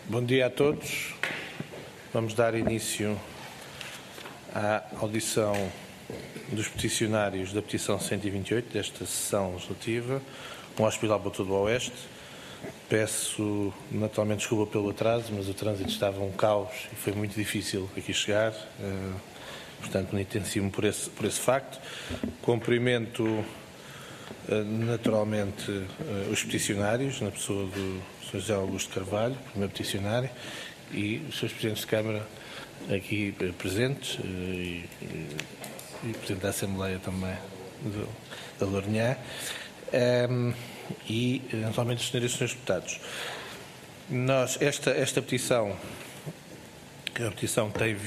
Bom dia a todos. Vamos dar início à audição dos peticionários da petição 128 desta sessão legislativa, um hospital para todo o Oeste. Peço naturalmente desculpa pelo atraso, mas o trânsito estava um caos e foi muito difícil aqui chegar, portanto penitencio-me por esse facto. Cumprimento naturalmente os peticionários, na pessoa do Sr. José Augusto Carvalho, primeiro peticionário, e os seus presidentes de Câmara aqui presentes e Presidente da Assembleia também da Lourinhã, e naturalmente os senhores e senhores deputados. Esta petição, que é uma petição que tem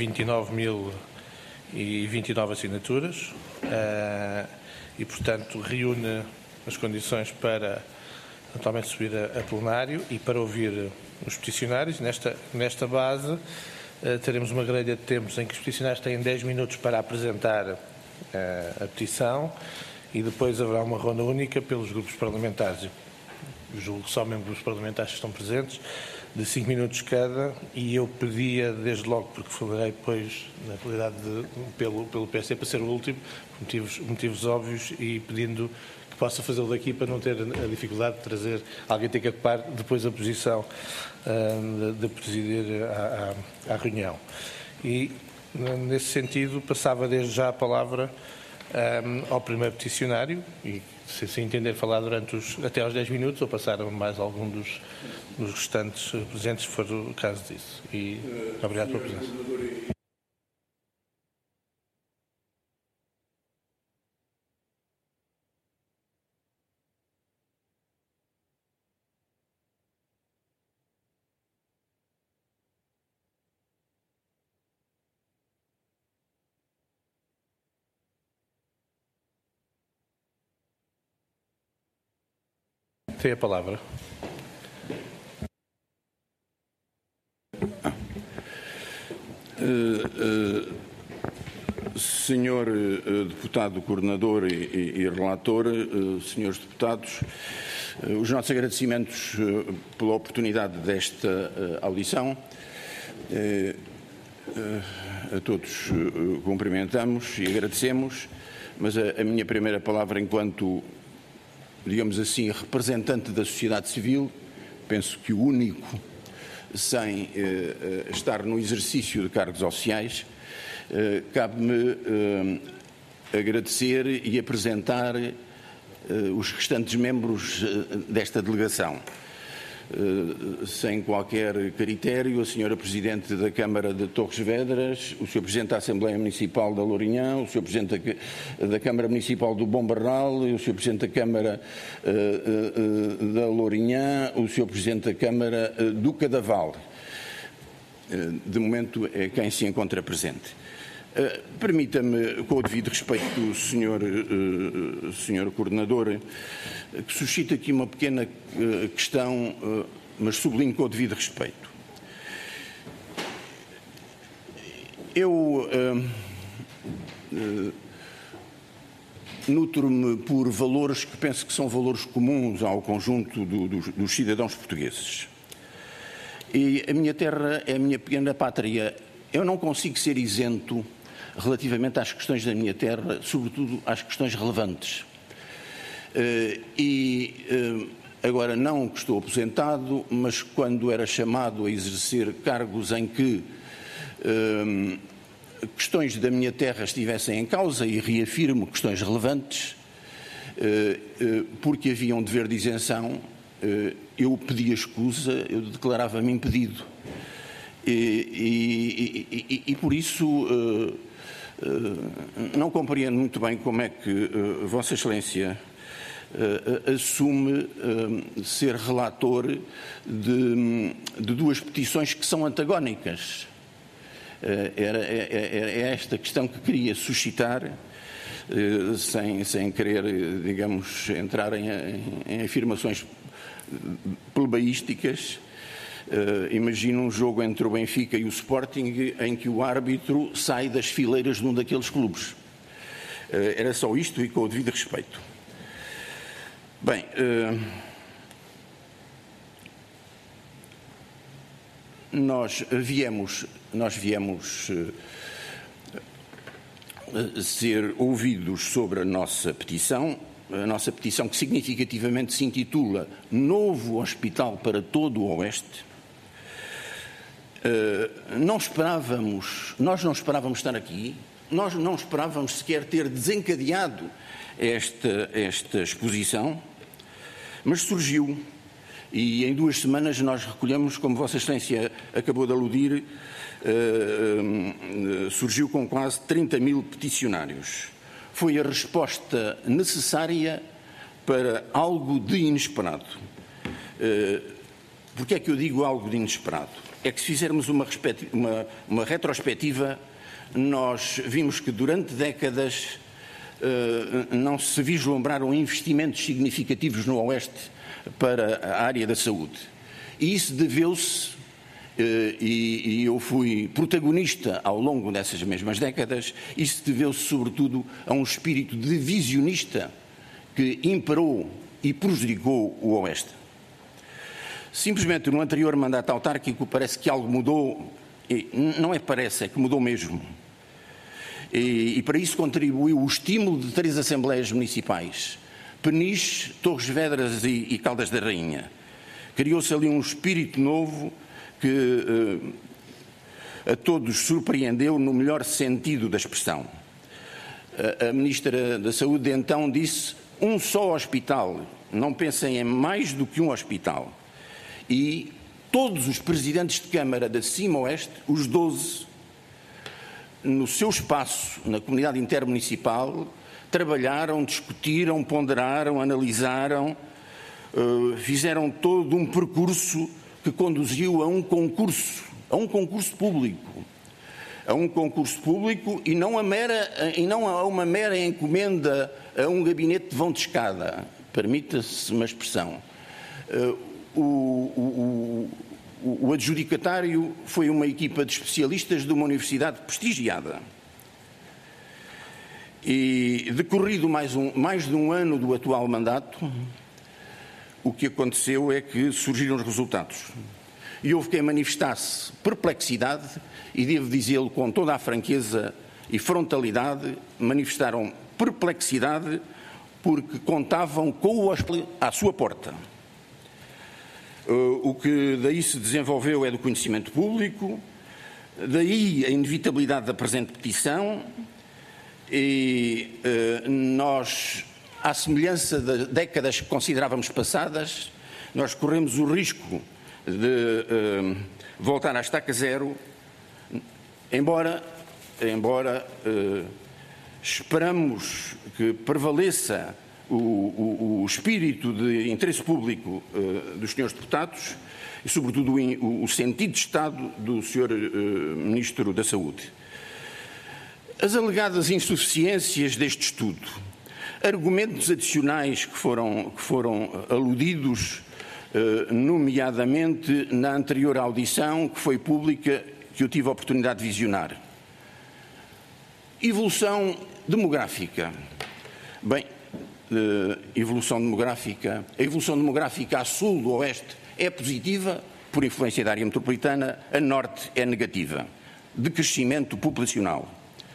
29.029 assinaturas, e, portanto, reúne as condições para, naturalmente, subir a plenário e para ouvir os peticionários. Nesta base, teremos uma grelha de tempos em que os peticionários têm 10 minutos para apresentar a petição e depois haverá uma ronda única pelos grupos parlamentares. Eu julgo que só mesmo grupos parlamentares que estão presentes, de 5 minutos cada, e eu pedia desde logo, porque falarei depois, na realidade, pelo PSD, para ser o último, motivos óbvios, e pedindo que possa fazê-lo daqui para não ter a dificuldade de trazer alguém ter que ocupar depois a posição de presidir à reunião. E, nesse sentido, passava desde já a palavra ao primeiro peticionário, e se entender falar até aos 10 minutos, ou passar mais algum dos restantes presentes, se for o caso disso. E obrigado pela presença. Tem a palavra. Senhor Deputado Coordenador e Relator, senhores deputados, os nossos agradecimentos pela oportunidade desta audição. A todos cumprimentamos e agradecemos, mas a minha primeira palavra enquanto, digamos assim, representante da sociedade civil, penso que o único sem estar no exercício de cargos oficiais, cabe-me agradecer e apresentar os restantes membros desta delegação. Sem qualquer critério, a Sra. Presidente da Câmara de Torres Vedras, o Sr. Presidente da Assembleia Municipal da Lourinhã, o Sr. Presidente da Câmara Municipal do Bom Barral, o Sr. Presidente da Câmara da Lourinhã, o Sr. Presidente da Câmara do Cadaval. De momento é quem se encontra presente. Permita-me, com o devido respeito, Sr. Coordenador, que suscite aqui uma pequena questão, mas sublinho com o devido respeito. Eu nutro-me por valores que penso que são valores comuns ao conjunto dos cidadãos portugueses. E a minha terra é a minha pequena pátria. Eu não consigo ser isento relativamente às questões da minha terra, sobretudo às questões relevantes. Agora não que estou aposentado, mas quando era chamado a exercer cargos em que questões da minha terra estivessem em causa, e reafirmo questões relevantes, porque havia um dever de isenção, eu pedia escusa, eu declarava-me impedido. E por isso não compreendo muito bem como é que Vossa Excelência assume ser relator de duas petições que são antagónicas. É esta questão que queria suscitar, sem querer, digamos, entrar em afirmações plebeísticas. Imagino um jogo entre o Benfica e o Sporting em que o árbitro sai das fileiras de um daqueles clubes. Era só isto e com o devido respeito. Bem, nós viemos ser ouvidos sobre a nossa petição que significativamente se intitula Novo Hospital para todo o Oeste. Nós não esperávamos estar aqui, nós não esperávamos sequer ter desencadeado esta exposição, mas surgiu. E em 2 semanas nós recolhemos, como Vossa Excelência acabou de aludir, surgiu com quase 30.000 peticionários. Foi a resposta necessária para algo de inesperado. Porque é que eu digo algo de inesperado? É que se fizermos uma retrospectiva, nós vimos que durante décadas não se vislumbraram investimentos significativos no Oeste para a área da saúde. E isso deveu-se, e eu fui protagonista ao longo dessas mesmas décadas, isso deveu-se sobretudo a um espírito divisionista que imperou e prejudicou o Oeste. Simplesmente no anterior mandato autárquico parece que algo mudou, e não é parece, é que mudou mesmo. E para isso contribuiu o estímulo de 3 assembleias municipais, Peniche, Torres Vedras e Caldas da Rainha. Criou-se ali um espírito novo que a todos surpreendeu no melhor sentido da expressão. A Ministra da Saúde então disse: um só hospital, não pensem em mais do que um hospital. E todos os presidentes de Câmara da Cima-Oeste, os 12, no seu espaço, na comunidade intermunicipal, trabalharam, discutiram, ponderaram, analisaram, fizeram todo um percurso que conduziu a um concurso público. E não a uma mera encomenda a um gabinete de vão de escada. Permita-se uma expressão. O adjudicatário foi uma equipa de especialistas de uma universidade prestigiada. E decorrido mais de um ano do atual mandato, o que aconteceu é que surgiram os resultados. E houve quem manifestasse perplexidade, e devo dizê-lo com toda a franqueza e frontalidade, manifestaram perplexidade porque contavam com o hospital à sua porta. O que daí se desenvolveu é do conhecimento público, daí a inevitabilidade da presente petição, e nós, à semelhança de décadas que considerávamos passadas, nós corremos o risco de voltar à estaca zero, embora esperamos que prevaleça o espírito de interesse público dos senhores deputados e, sobretudo, o sentido de Estado do Sr. Ministro da Saúde. As alegadas insuficiências deste estudo, argumentos adicionais que foram aludidos, nomeadamente na anterior audição, que foi pública, que eu tive a oportunidade de visionar. Evolução demográfica. Bem, a evolução demográfica a sul do oeste é positiva, por influência da área metropolitana, a norte é negativa, de crescimento populacional.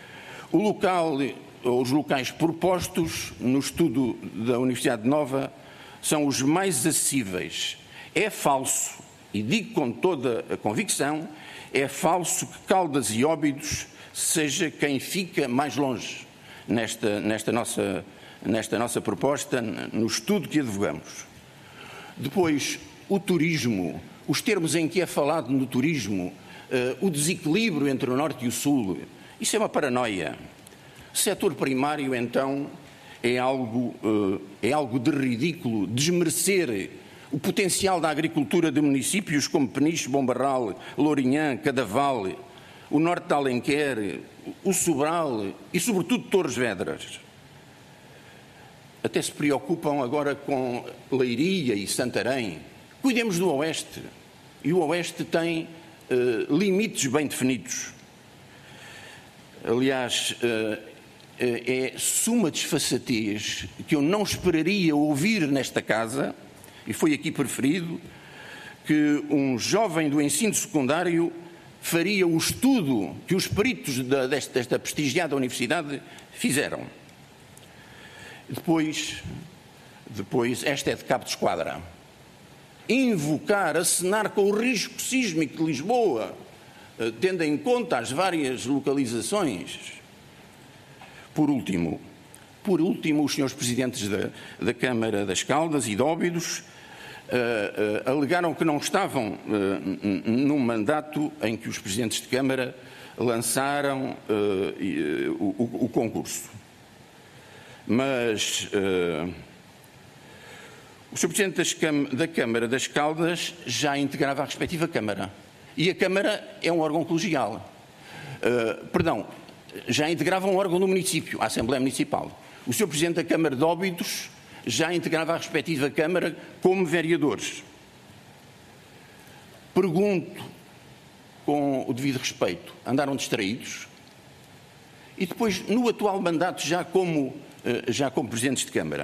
Os locais propostos no estudo da Universidade Nova são os mais acessíveis. É falso, e digo com toda a convicção, é falso que Caldas e Óbidos seja quem fica mais longe nesta nossa proposta, no estudo que advogamos. Depois, o turismo, os termos em que é falado no turismo, o desequilíbrio entre o norte e o sul, isso é uma paranoia. Setor primário, então, é algo de ridículo, desmerecer o potencial da agricultura de municípios como Peniche, Bom Barral, Lourinhã, Cadaval, o norte de Alenquer, o Sobral e, sobretudo, Torres Vedras. Até se preocupam agora com Leiria e Santarém. Cuidemos do Oeste. E o Oeste tem limites bem definidos. Aliás, é suma desfaçatez que eu não esperaria ouvir nesta casa, e foi aqui preferido, que um jovem do ensino secundário faria o estudo que os peritos desta prestigiada universidade fizeram. Depois, esta é de cabo de esquadra. Invocar, acenar com o risco sísmico de Lisboa, tendo em conta as várias localizações. Por último, os senhores presidentes da Câmara das Caldas e de Óbidos alegaram que não estavam num mandato em que os presidentes de Câmara lançaram o concurso. Mas o Sr. Presidente da Câmara das Caldas já integrava a respectiva Câmara. E a Câmara é um órgão colegial. Já integrava um órgão do município, a Assembleia Municipal. O Sr. Presidente da Câmara de Óbidos já integrava a respectiva Câmara como vereadores. Pergunto, com o devido respeito, andaram distraídos? E depois, no atual mandato, já como presidentes de Câmara,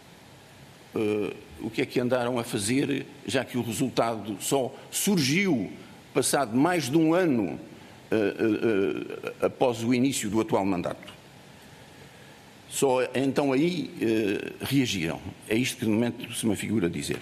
o que é que andaram a fazer, já que o resultado só surgiu passado mais de um ano após o início do atual mandato? Só então aí reagiram. É isto que, no momento, se me figura dizer.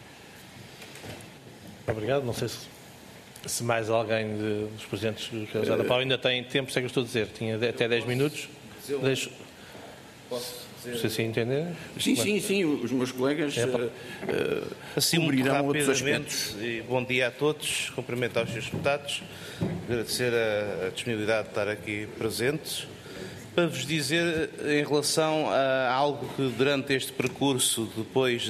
Obrigado. Não sei se mais alguém dos presidentes que usar a palavra ainda tem tempo, sei que eu estou a dizer. Tinha até 10 minutos. Posso dizer? Não sei se entender. Sim. Os meus colegas assim, muito outros rapidamente, aspectos. e bom dia a todos. Cumprimento aos senhores deputados. Agradecer a disponibilidade de estar aqui presentes. Para vos dizer, em relação a algo que durante este percurso, depois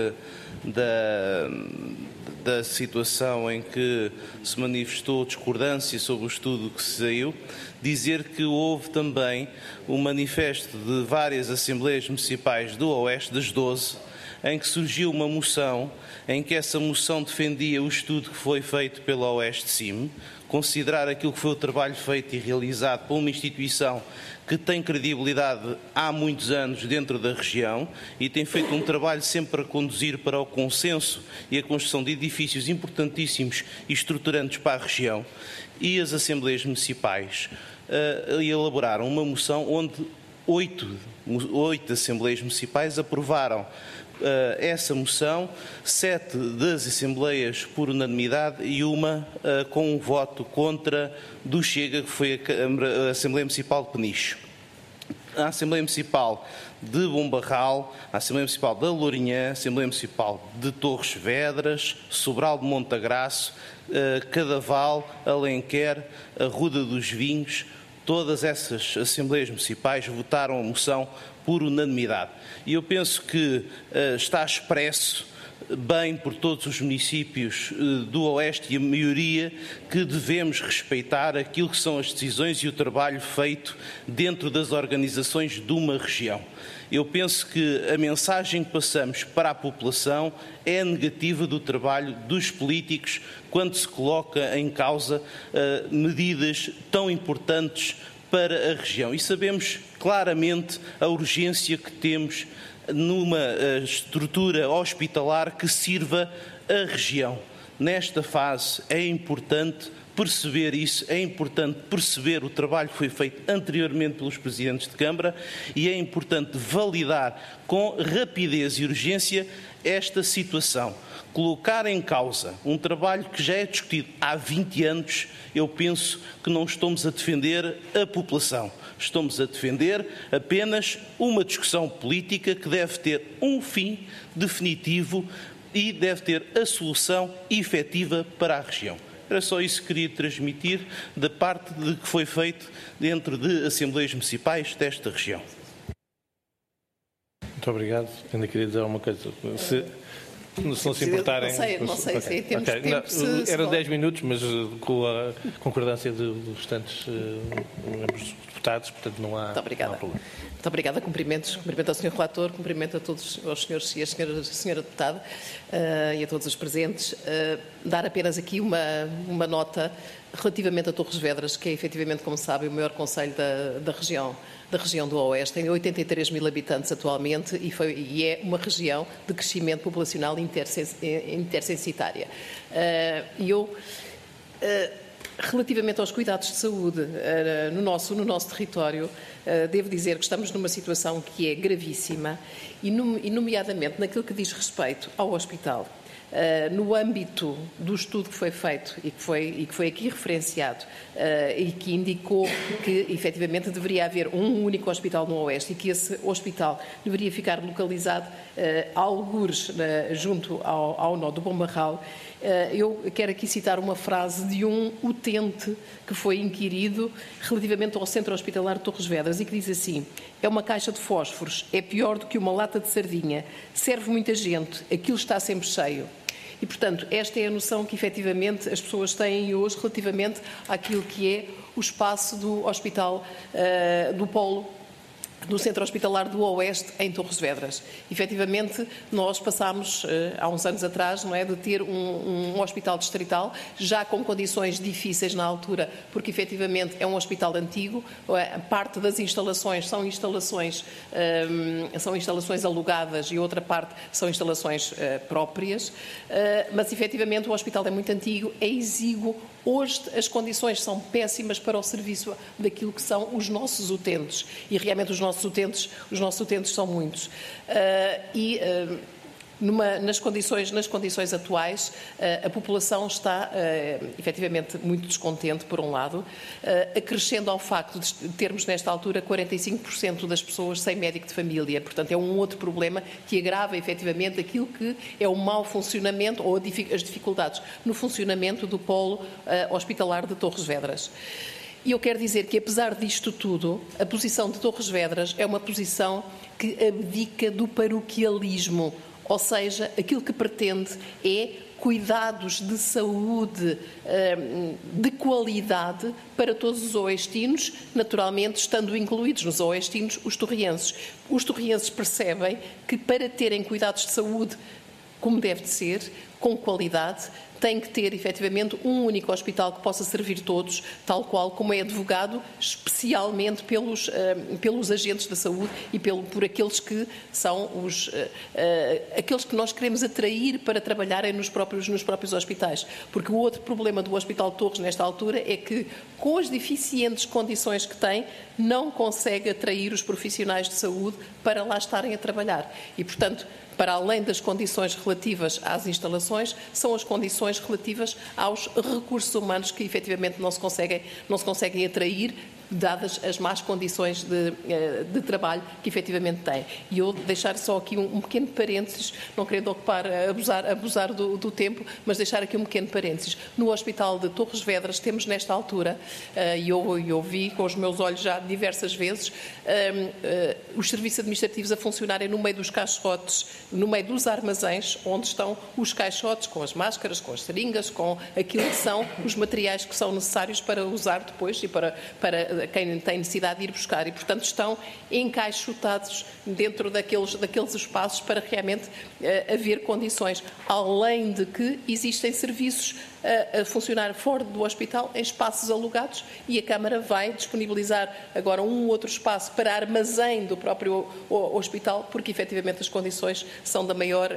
da situação em que se manifestou discordância sobre o estudo que se saiu, dizer que houve também um manifesto de várias Assembleias Municipais do Oeste, das 12, em que surgiu uma moção, em que essa moção defendia o estudo que foi feito pela Oeste CIM, considerar aquilo que foi o trabalho feito e realizado por uma instituição que tem credibilidade há muitos anos dentro da região e tem feito um trabalho sempre a conduzir para o consenso e a construção de edifícios importantíssimos e estruturantes para a região, e as Assembleias Municipais elaboraram uma moção onde 8 Assembleias Municipais aprovaram essa moção, 7 das Assembleias por unanimidade e uma com um voto contra do Chega, que foi a Assembleia Municipal de Peniche. A Assembleia Municipal de Bombarral, a Assembleia Municipal da Lourinhã, a Assembleia Municipal de Torres Vedras, Sobral de Montagraço, Cadaval, Alenquer, a Ruda dos Vinhos, todas essas Assembleias Municipais votaram a moção por unanimidade. E eu penso que está expresso bem por todos os municípios do Oeste e a maioria que devemos respeitar aquilo que são as decisões e o trabalho feito dentro das organizações de uma região. Eu penso que a mensagem que passamos para a população é negativa do trabalho dos políticos quando se coloca em causa medidas tão importantes para a região. E sabemos claramente a urgência que temos numa estrutura hospitalar que sirva a região. Nesta fase é importante perceber isso, é importante perceber o trabalho que foi feito anteriormente pelos presidentes de Câmara e é importante validar com rapidez e urgência esta situação. Colocar em causa um trabalho que já é discutido há 20 anos, eu penso que não estamos a defender a população. Estamos a defender apenas uma discussão política que deve ter um fim definitivo e deve ter a solução efetiva para a região. Era só isso que queria transmitir da parte de que foi feito dentro de Assembleias Municipais desta região. Muito obrigado. Ainda queria dizer alguma coisa. Se não se importarem... Não sei se temos tempo... Eram 10 minutos, mas com a concordância dos restantes membros dos deputados, portanto não há problema. Muito obrigada. Cumprimento ao Sr. Relator, cumprimento a todos os senhores e a Senhora Deputada e a todos os presentes. Dar apenas aqui uma nota relativamente a Torres Vedras, que é efetivamente, como sabem, o maior concelho da região do Oeste, tem 83 mil habitantes atualmente e é uma região de crescimento populacional intercensitária. Relativamente aos cuidados de saúde no nosso território, devo dizer que estamos numa situação que é gravíssima e nomeadamente naquilo que diz respeito ao hospital. No âmbito do estudo que foi feito e que foi aqui referenciado e que indicou que efetivamente deveria haver um único hospital no Oeste e que esse hospital deveria ficar localizado a algures junto ao nó do Bombarral, eu quero aqui citar uma frase de um utente que foi inquirido relativamente ao Centro Hospitalar de Torres Vedras e que diz assim: é uma caixa de fósforos, é pior do que uma lata de sardinha, serve muita gente, aquilo está sempre cheio. E, portanto, esta é a noção que, efetivamente, as pessoas têm hoje relativamente àquilo que é o espaço do hospital, do polo, do Centro Hospitalar do Oeste, em Torres Vedras. Efetivamente, nós passámos, há uns anos atrás, não é, de ter um hospital distrital, já com condições difíceis na altura, porque efetivamente é um hospital antigo, parte das instalações são instalações alugadas e outra parte são instalações próprias, mas efetivamente o hospital é muito antigo, é exíguo. Hoje as condições são péssimas para o serviço daquilo que são os nossos utentes e realmente os nossos utentes são muitos. Nas condições atuais, a população está efetivamente muito descontente, por um lado, acrescendo ao facto de termos nesta altura 45% das pessoas sem médico de família. Portanto, é um outro problema que agrava efetivamente aquilo que é o mau funcionamento ou as dificuldades no funcionamento do polo hospitalar de Torres Vedras. E eu quero dizer que, apesar disto tudo, a posição de Torres Vedras é uma posição que abdica do paroquialismo. Ou seja, aquilo que pretende é cuidados de saúde de qualidade para todos os oestinos, naturalmente estando incluídos nos oestinos os torrienses. Os torrienses percebem que para terem cuidados de saúde como deve de ser, com qualidade, tem que ter, efetivamente, um único hospital que possa servir todos, tal qual como é advogado, especialmente pelos agentes da saúde e por aqueles que são aqueles que nós queremos atrair para trabalharem nos próprios hospitais. Porque o outro problema do Hospital de Torres, nesta altura, é que, com as deficientes condições que tem, não consegue atrair os profissionais de saúde para lá estarem a trabalhar. E, portanto, para além das condições relativas às instalações, são as condições relativas aos recursos humanos que efetivamente não se conseguem atrair, dadas as más condições de trabalho que efetivamente têm. E eu deixar só aqui um pequeno parênteses, não querendo abusar do tempo, mas deixar aqui um pequeno parênteses. No Hospital de Torres Vedras temos nesta altura, e eu vi com os meus olhos já diversas vezes, os serviços administrativos a funcionarem no meio dos caixotes, no meio dos armazéns, onde estão os caixotes com as máscaras, com as seringas, com aquilo que são os materiais que são necessários para usar depois e para quem tem necessidade de ir buscar e, portanto, estão encaixotados dentro daqueles espaços para realmente haver condições, além de que existem serviços a funcionar fora do hospital, em espaços alugados, e a Câmara vai disponibilizar agora um outro espaço para armazém do próprio hospital, porque efetivamente as condições são da maior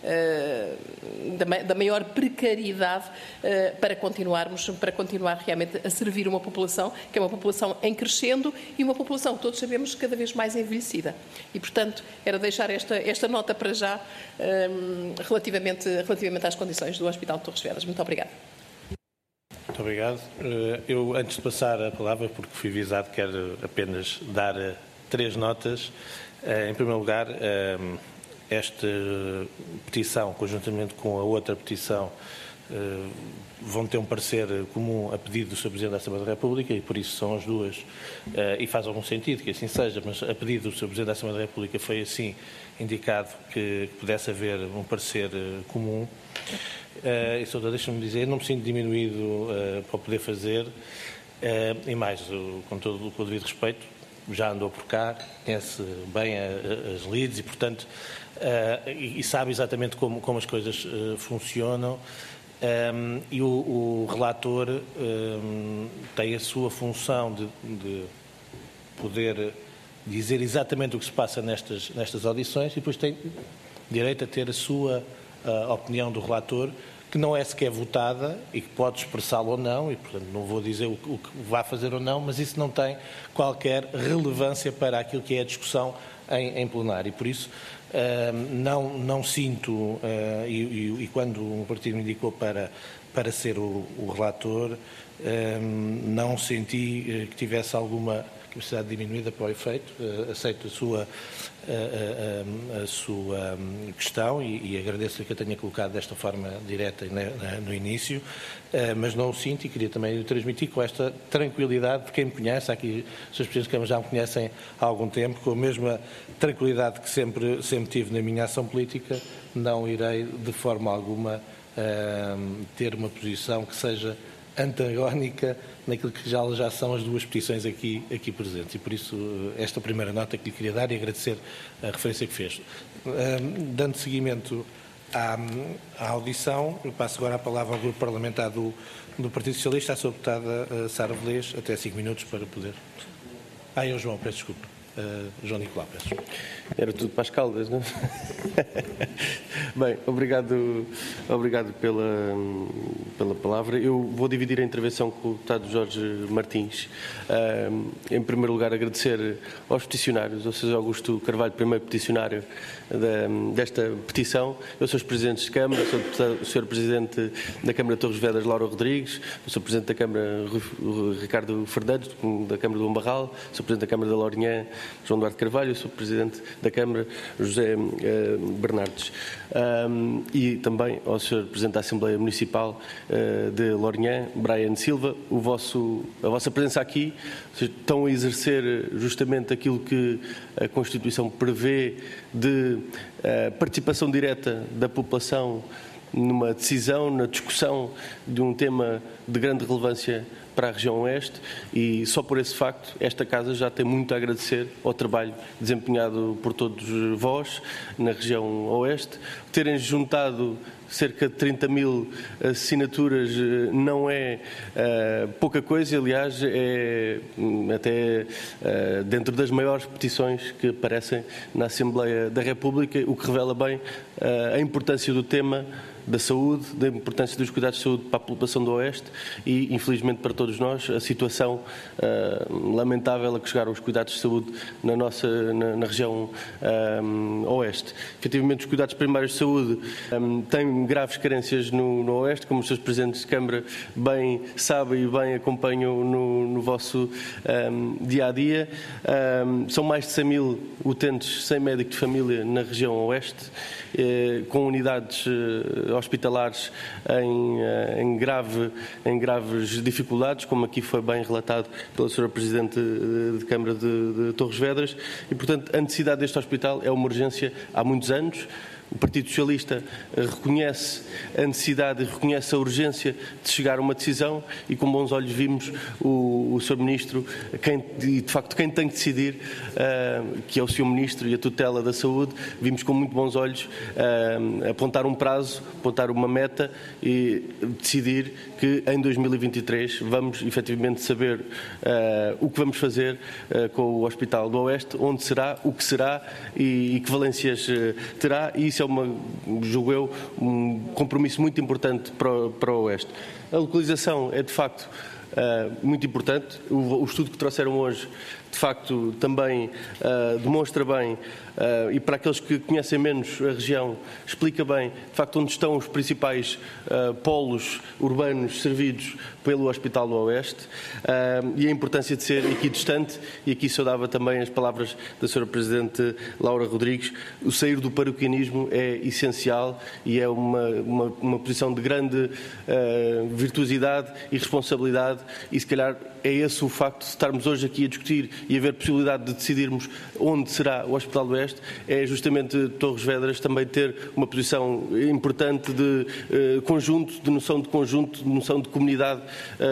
precariedade para continuar realmente a servir uma população que é uma população em crescendo e uma população que todos sabemos cada vez mais envelhecida. E, portanto, era deixar esta nota para já relativamente às condições do Hospital de Torres Vedras. Muito obrigada. Muito obrigado. Eu, antes de passar a palavra, porque fui avisado, quero apenas dar 3 notas. Em primeiro lugar, esta petição, conjuntamente com a outra petição, vão ter um parecer comum a pedido do Sr. Presidente da Assembleia da República e por isso são as duas, e faz algum sentido que assim seja, mas a pedido do Sr. Presidente da Assembleia da República foi assim indicado que pudesse haver um parecer comum. E só deixa-me dizer, não me sinto diminuído para o poder fazer, e mais, com todo o devido respeito, já andou por cá, conhece bem as leads e, portanto, e sabe exatamente como as coisas funcionam. e o relator tem a sua função de poder dizer exatamente o que se passa nestas audições e depois tem direito a ter a sua opinião do relator, que não é sequer votada e que pode expressá-lo ou não, e portanto não vou dizer o que vai fazer ou não, mas isso não tem qualquer relevância para aquilo que é a discussão em plenário. E por isso não sinto, e quando o partido me indicou para ser o relator, não senti que tivesse alguma capacidade diminuída para o efeito. Aceito a sua questão e agradeço-lhe que a tenha colocado desta forma direta no início, mas não o sinto e queria também o transmitir com esta tranquilidade de quem me conhece. Aqui os seus presidentes de Câmara já me conhecem há algum tempo, com a mesma tranquilidade que sempre tive na minha ação política. Não irei de forma alguma ter uma posição que seja antagónica naquilo que já são as duas petições aqui presentes. E por isso esta primeira nota que lhe queria dar e agradecer a referência que fez. Dando seguimento à audição, eu passo agora a palavra ao grupo parlamentar do Partido Socialista, à sua deputada Sara Velez, até 5 minutos para poder... é o João, peço desculpa. João Nicolau, peço. Era tudo para as Caldas, não? Bem, obrigado pela palavra. Eu vou dividir a intervenção com o deputado Jorge Martins. Em primeiro lugar, agradecer aos peticionários, ou seja, Augusto Carvalho, primeiro peticionário desta petição. Eu sou o Presidente de Câmara, sou o Sr. Presidente da Câmara de Torres Vedras, Laura Rodrigues, sou o Presidente da Câmara, Ricardo Fernandes, da Câmara do Umbarral, sou o Presidente da Câmara da Lourinhã, João Duarte Carvalho, eu sou o Presidente da Câmara, José Bernardes. E também ao Sr. Presidente da Assembleia Municipal de Lourinhã, Brian Silva. A vossa presença aqui, estão a exercer justamente aquilo que a Constituição prevê de participação direta da população numa decisão, na discussão de um tema de grande relevância para a região Oeste, e só por esse facto esta Casa já tem muito a agradecer ao trabalho desempenhado por todos vós na região Oeste. Terem juntado cerca de 30 mil assinaturas não é pouca coisa, aliás, é até dentro das maiores petições que aparecem na Assembleia da República, o que revela bem a importância do tema da saúde, da importância dos cuidados de saúde para a população do Oeste e, infelizmente para todos nós, a situação lamentável a que chegaram os cuidados de saúde na região Oeste. Efetivamente, os cuidados primários de saúde têm graves carências no Oeste, como os seus Presidentes de Câmara bem sabem e bem acompanham no vosso dia-a-dia. São mais de 100 mil utentes sem médico de família na região Oeste, com unidades hospitalares em graves dificuldades, como aqui foi bem relatado pela Sra. Presidente de Câmara de Torres Vedras, e, portanto, a necessidade deste hospital é uma urgência há muitos anos. O Partido Socialista reconhece a necessidade e reconhece a urgência de chegar a uma decisão e com bons olhos vimos o Sr. Ministro, de facto quem tem que decidir, que é o Sr. Ministro e a tutela da saúde, vimos com muito bons olhos apontar um prazo, apontar uma meta e decidir que em 2023 vamos efetivamente saber o que vamos fazer com o Hospital do Oeste, onde será, o que será e que valências terá, e isso é julgo eu, um compromisso muito importante para o Oeste. A localização é de facto muito importante. O estudo que trouxeram hoje de facto também demonstra bem, e para aqueles que conhecem menos a região, explica bem de facto onde estão os principais polos urbanos servidos pelo Hospital do Oeste, e a importância de ser equidistante, e aqui saudava também as palavras da Sra. Presidente Laura Rodrigues. O sair do paroquianismo é essencial e é uma posição de grande virtuosidade e responsabilidade, e se calhar é esse o facto de estarmos hoje aqui a discutir e haver possibilidade de decidirmos onde será o Hospital do Oeste, é justamente Torres Vedras também ter uma posição importante de conjunto, de noção de comunidade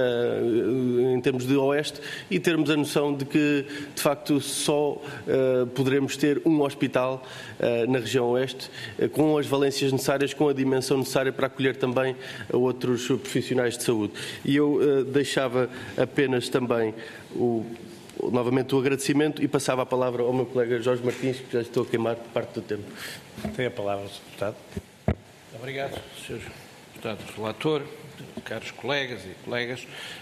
em termos de Oeste, e termos a noção de que, de facto, só poderemos ter um hospital na região Oeste, com as valências necessárias, com a dimensão necessária para acolher também outros profissionais de saúde. E eu deixava apenas também novamente o agradecimento e passava a palavra ao meu colega Jorge Martins, que já estou a queimar parte do tempo. Tem a palavra, Sr. Deputado. Obrigado, Sr. Deputado Relator, caros colegas e colegas.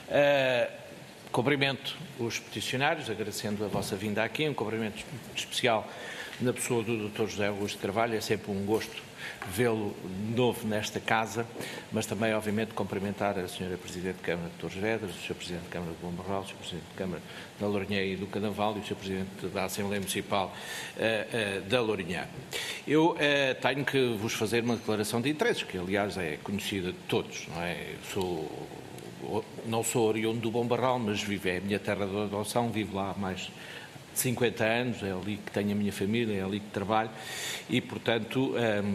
Cumprimento os peticionários, agradecendo a vossa vinda aqui, um cumprimento especial na pessoa do Dr. José Augusto Carvalho. É sempre um gosto vê-lo de novo nesta casa, mas também, obviamente, cumprimentar a Sra. Presidente de Câmara de Torres Vedras, o Sr. Presidente de Câmara de Bombarral, o Sr. Presidente de Câmara da Lourinhã e do Cadaval e o Sr. Presidente da Assembleia Municipal da Lourinhã. Eu tenho que vos fazer uma declaração de interesses, que, aliás, é conhecida de todos, não é? Não sou oriundo do Bombarral, mas é a minha terra de adoção, vivo lá há mais de 50 anos, é ali que tenho a minha família, é ali que trabalho e, portanto,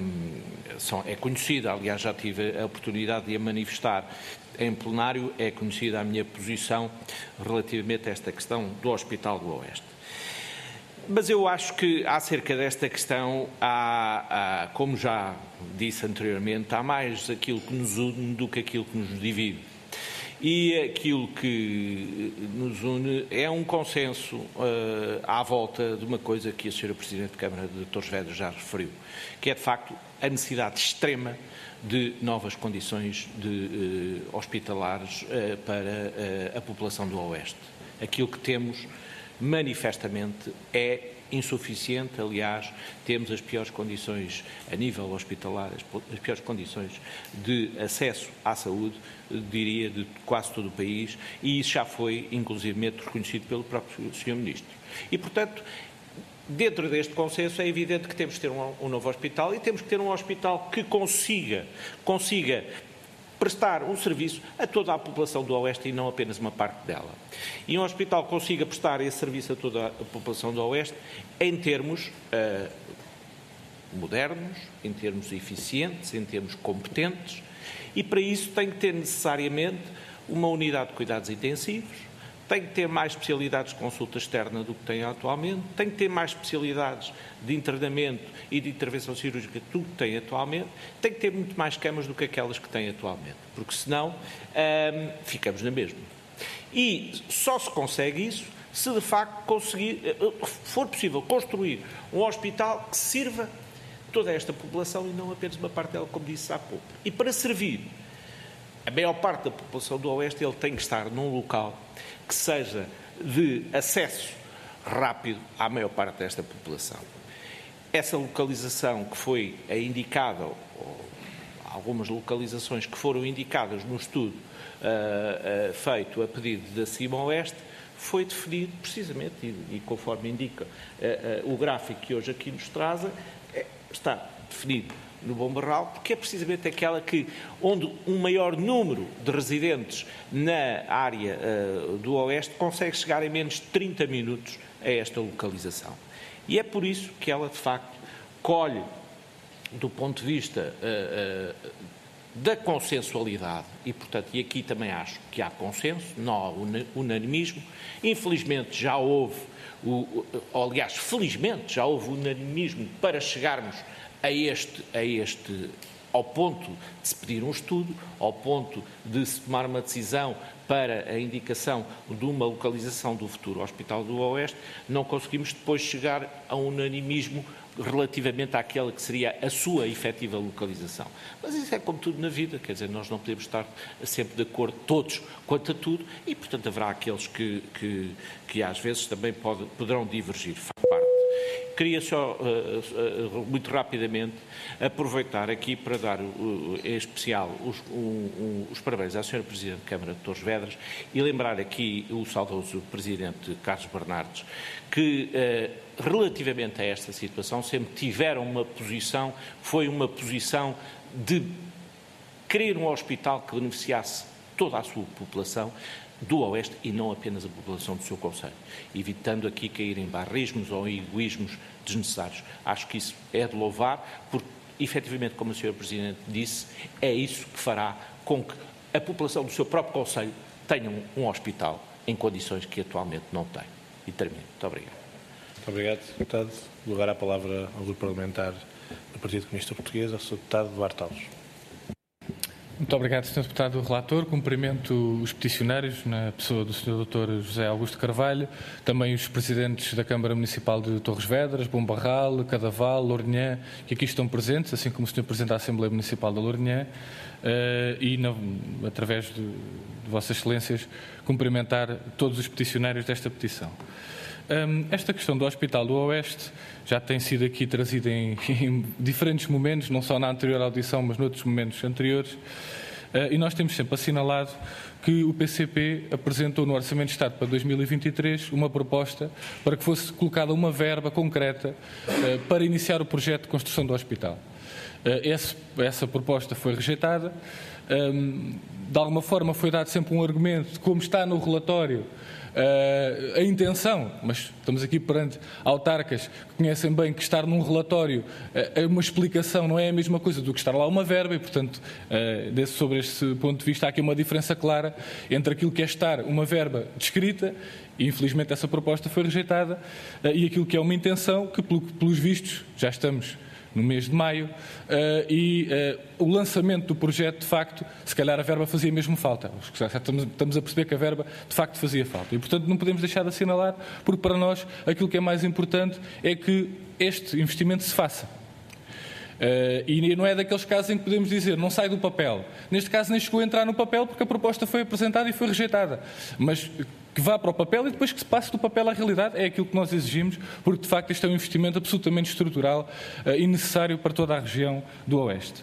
é conhecida. Aliás, já tive a oportunidade de a manifestar em plenário, é conhecida a minha posição relativamente a esta questão do Hospital do Oeste. Mas eu acho que, acerca desta questão, como já disse anteriormente, há mais aquilo que nos une do que aquilo que nos divide. E aquilo que nos une é um consenso à volta de uma coisa que a Sra. Presidente de Câmara de Torres Vedras já referiu, que é, de facto, a necessidade extrema de novas condições hospitalares para a população do Oeste. Aquilo que temos, manifestamente, é insuficiente. Aliás, temos as piores condições a nível hospitalar, as piores condições de acesso à saúde, diria, de quase todo o país, e isso já foi, inclusivamente, reconhecido pelo próprio Sr. Ministro. E, portanto, dentro deste consenso é evidente que temos que ter um novo hospital e temos que ter um hospital que consiga prestar um serviço a toda a população do Oeste e não apenas uma parte dela. E um hospital que consiga prestar esse serviço a toda a população do Oeste em termos modernos, em termos eficientes, em termos competentes, e para isso tem que ter necessariamente uma unidade de cuidados intensivos, tem que ter mais especialidades de consulta externa do que tem atualmente, tem que ter mais especialidades de internamento e de intervenção cirúrgica do que tem atualmente, tem que ter muito mais camas do que aquelas que tem atualmente, porque senão ficamos na mesma. E só se consegue isso se de facto for possível construir um hospital que sirva toda esta população e não apenas uma parte dela, como disse há pouco. E para servir a maior parte da população do Oeste, ele tem que estar num local que seja de acesso rápido à maior parte desta população. Essa localização que foi indicada, ou algumas localizações que foram indicadas no estudo feito a pedido da CIMA Oeste, foi definido precisamente, e conforme indica o gráfico que hoje aqui nos trazem, está definido no Bombarral, porque é precisamente aquela onde um maior número de residentes na área do Oeste consegue chegar em menos de 30 minutos a esta localização. E é por isso que ela, de facto, colhe, do ponto de vista da consensualidade, e, portanto, e aqui também acho que há consenso, não há unanimismo. Infelizmente já houve, aliás, felizmente já houve unanimismo para chegarmos ao ponto de se pedir um estudo, ao ponto de se tomar uma decisão para a indicação de uma localização do futuro Hospital do Oeste. Não conseguimos depois chegar a um unanimismo relativamente àquela que seria a sua efetiva localização. Mas isso é como tudo na vida, quer dizer, nós não podemos estar sempre de acordo todos quanto a tudo e, portanto, haverá aqueles que às vezes também poderão divergir. Faz parte. Queria só, muito rapidamente, aproveitar aqui para dar em especial os parabéns à Sra. Presidente da Câmara de Torres Vedras e lembrar aqui o saudoso Presidente Carlos Bernardes, que relativamente a esta situação sempre tiveram foi uma posição de querer um hospital que beneficiasse toda a sua população do Oeste e não apenas a população do seu concelho, evitando aqui cair em barrismos ou em egoísmos desnecessários. Acho que isso é de louvar, porque, efetivamente, como a Sra. Presidente disse, é isso que fará com que a população do seu próprio concelho tenha um hospital em condições que atualmente não tem. E termino. Muito obrigado. Muito obrigado, deputado. Vou agora a palavra ao grupo parlamentar do Partido Comunista Português, ao Sr. deputado Duarte Alves. Muito obrigado, Sr. Deputado Relator. Cumprimento os peticionários, na pessoa do Sr. Dr. José Augusto Carvalho, também os presidentes da Câmara Municipal de Torres Vedras, Bombarral, Cadaval, Lourinhã, que aqui estão presentes, assim como o Sr. Presidente da Assembleia Municipal da Lourinhã, e, através de Vossas Excelências, cumprimentar todos os peticionários desta petição. Esta questão do Hospital do Oeste já tem sido aqui trazida em diferentes momentos, não só na anterior audição, mas noutros momentos anteriores, e nós temos sempre assinalado que o PCP apresentou no Orçamento de Estado para 2023 uma proposta para que fosse colocada uma verba concreta para iniciar o projeto de construção do hospital. Essa proposta foi rejeitada. De alguma forma foi dado sempre um argumento de como está no relatório a intenção, mas estamos aqui perante autarcas que conhecem bem que estar num relatório uma explicação não é a mesma coisa do que estar lá uma verba e, portanto, sobre este ponto de vista há aqui uma diferença clara entre aquilo que é estar uma verba descrita, e infelizmente essa proposta foi rejeitada, e aquilo que é uma intenção que, pelos vistos, já estamos no mês de maio, o lançamento do projeto, de facto, se calhar a verba fazia mesmo falta. Estamos a perceber que a verba, de facto, fazia falta. E, portanto, não podemos deixar de assinalar, porque para nós aquilo que é mais importante é que este investimento se faça. E não é daqueles casos em que podemos dizer não sai do papel. Neste caso nem chegou a entrar no papel porque a proposta foi apresentada e foi rejeitada. Mas que vá para o papel e depois que se passe do papel à realidade é aquilo que nós exigimos, porque de facto este é um investimento absolutamente estrutural e necessário para toda a região do Oeste.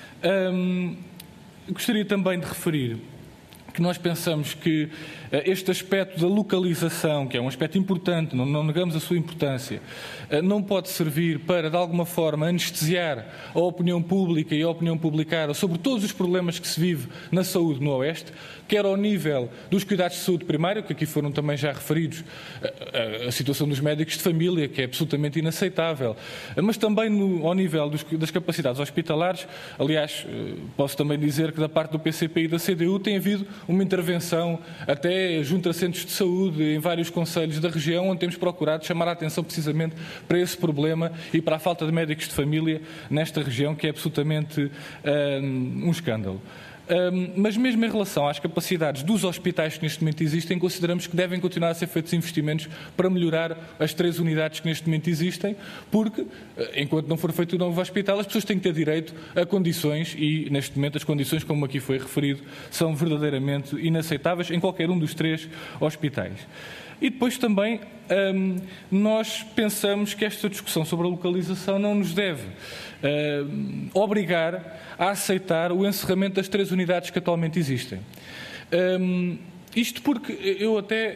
Gostaria também de referir que nós pensamos que este aspecto da localização, que é um aspecto importante, não negamos a sua importância, não pode servir para, de alguma forma, anestesiar a opinião pública e a opinião publicada sobre todos os problemas que se vive na saúde no Oeste, quer ao nível dos cuidados de saúde primário, que aqui foram também já referidos, a situação dos médicos de família, que é absolutamente inaceitável, mas também ao nível das capacidades hospitalares. Aliás, posso também dizer que da parte do PCP e da CDU tem havido uma intervenção até junto a centros de saúde em vários concelhos da região, onde temos procurado chamar a atenção precisamente para esse problema e para a falta de médicos de família nesta região, que é absolutamente um escândalo. Mas mesmo em relação às capacidades dos hospitais que neste momento existem, consideramos que devem continuar a ser feitos investimentos para melhorar as 3 unidades que neste momento existem, porque enquanto não for feito o novo hospital, as pessoas têm que ter direito a condições e neste momento as condições, como aqui foi referido, são verdadeiramente inaceitáveis em qualquer um dos 3 hospitais. E depois também nós pensamos que esta discussão sobre a localização não nos deve obrigar a aceitar o encerramento das 3 unidades que atualmente existem. Isto porque eu até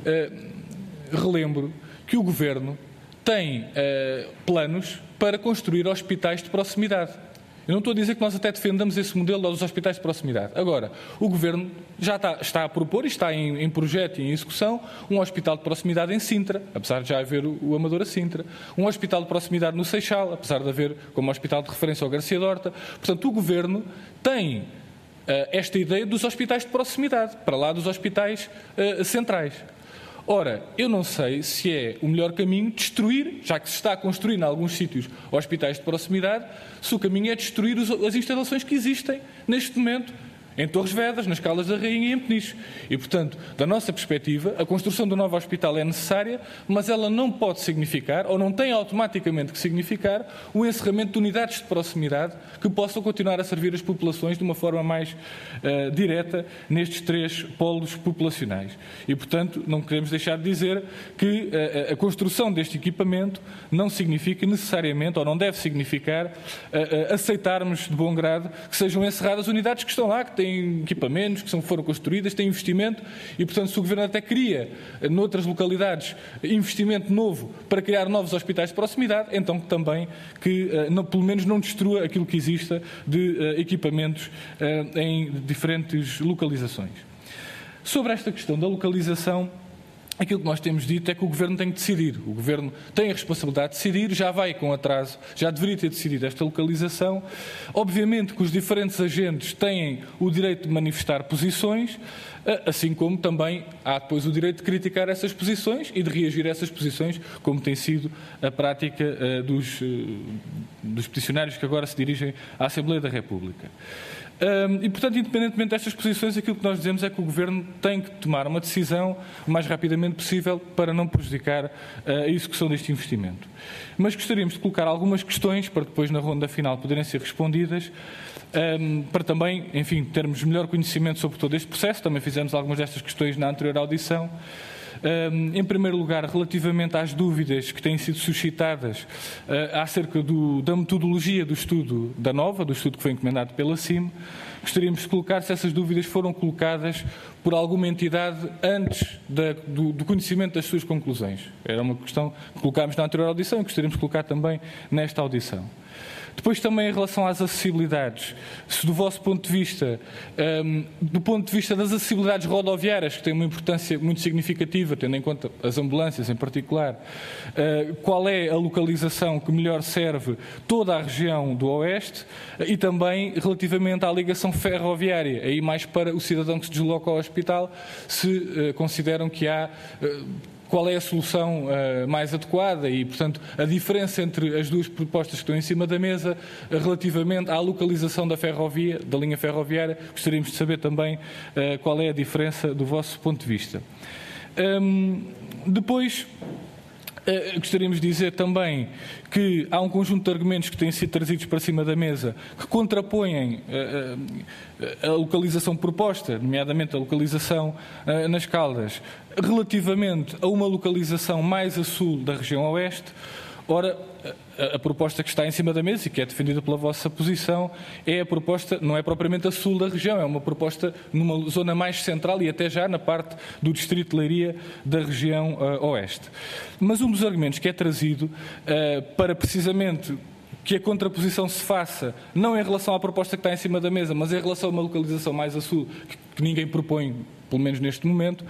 relembro que o Governo tem planos para construir hospitais de proximidade. Eu não estou a dizer que nós até defendamos esse modelo dos hospitais de proximidade. Agora, o Governo já está a propor, e está em projeto e em execução, um hospital de proximidade em Sintra, apesar de já haver o Amadora Sintra, um hospital de proximidade no Seixal, apesar de haver como hospital de referência o Garcia Dorta. Portanto, o Governo tem esta ideia dos hospitais de proximidade, para lá dos hospitais centrais. Ora, eu não sei se é o melhor caminho destruir, já que se está a construir em alguns sítios hospitais de proximidade, se o caminho é destruir as instalações que existem neste momento em Torres Vedras, nas Caldas da Rainha e em Peniche. E, portanto, da nossa perspectiva, a construção do novo hospital é necessária, mas ela não pode significar, ou não tem automaticamente que significar, o encerramento de unidades de proximidade que possam continuar a servir as populações de uma forma mais direta nestes 3 polos populacionais. E, portanto, não queremos deixar de dizer que a construção deste equipamento não significa necessariamente, ou não deve significar, aceitarmos de bom grado que sejam encerradas unidades que estão lá, que têm têm equipamentos que foram construídas, têm investimento e, portanto, se o Governo até cria, noutras localidades, investimento novo para criar novos hospitais de proximidade, então também que, pelo menos, não destrua aquilo que exista de equipamentos em diferentes localizações. Sobre esta questão da localização, aquilo que nós temos dito é que o Governo tem que decidir. O Governo tem a responsabilidade de decidir, já vai com atraso, já deveria ter decidido esta localização. Obviamente que os diferentes agentes têm o direito de manifestar posições, assim como também há depois o direito de criticar essas posições e de reagir a essas posições, como tem sido a prática dos peticionários que agora se dirigem à Assembleia da República. E, portanto, independentemente destas posições, aquilo que nós dizemos é que o Governo tem que tomar uma decisão o mais rapidamente possível para não prejudicar a execução deste investimento. Mas gostaríamos de colocar algumas questões para depois, na ronda final, poderem ser respondidas, para também, enfim, termos melhor conhecimento sobre todo este processo. Também fizemos algumas destas questões na anterior audição. Em primeiro lugar, relativamente às dúvidas que têm sido suscitadas acerca da metodologia do estudo da NOVA, do estudo que foi encomendado pela CIM, gostaríamos de colocar se essas dúvidas foram colocadas por alguma entidade antes do conhecimento das suas conclusões. Era uma questão que colocámos na anterior audição e gostaríamos de colocar também nesta audição. Depois também em relação às acessibilidades, se do vosso ponto de vista, do ponto de vista das acessibilidades rodoviárias, que têm uma importância muito significativa, tendo em conta as ambulâncias em particular, qual é a localização que melhor serve toda a região do Oeste e também relativamente à ligação ferroviária, aí mais para o cidadão que se desloca ao hospital, se consideram que há... qual é a solução mais adequada e, portanto, a diferença entre as duas propostas que estão em cima da mesa relativamente à localização da ferrovia, da linha ferroviária. Gostaríamos de saber também qual é a diferença do vosso ponto de vista. Depois, gostaríamos de dizer também que há um conjunto de argumentos que têm sido trazidos para cima da mesa que contrapõem a localização proposta, nomeadamente a localização nas Caldas, relativamente a uma localização mais a sul da região oeste. Ora, a proposta que está em cima da mesa e que é defendida pela vossa posição é a proposta, não é propriamente a sul da região, é uma proposta numa zona mais central e até já na parte do distrito de Leiria da região oeste. Mas um dos argumentos que é trazido para precisamente que a contraposição se faça, não em relação à proposta que está em cima da mesa, mas em relação a uma localização mais a sul, que ninguém propõe, pelo menos neste momento,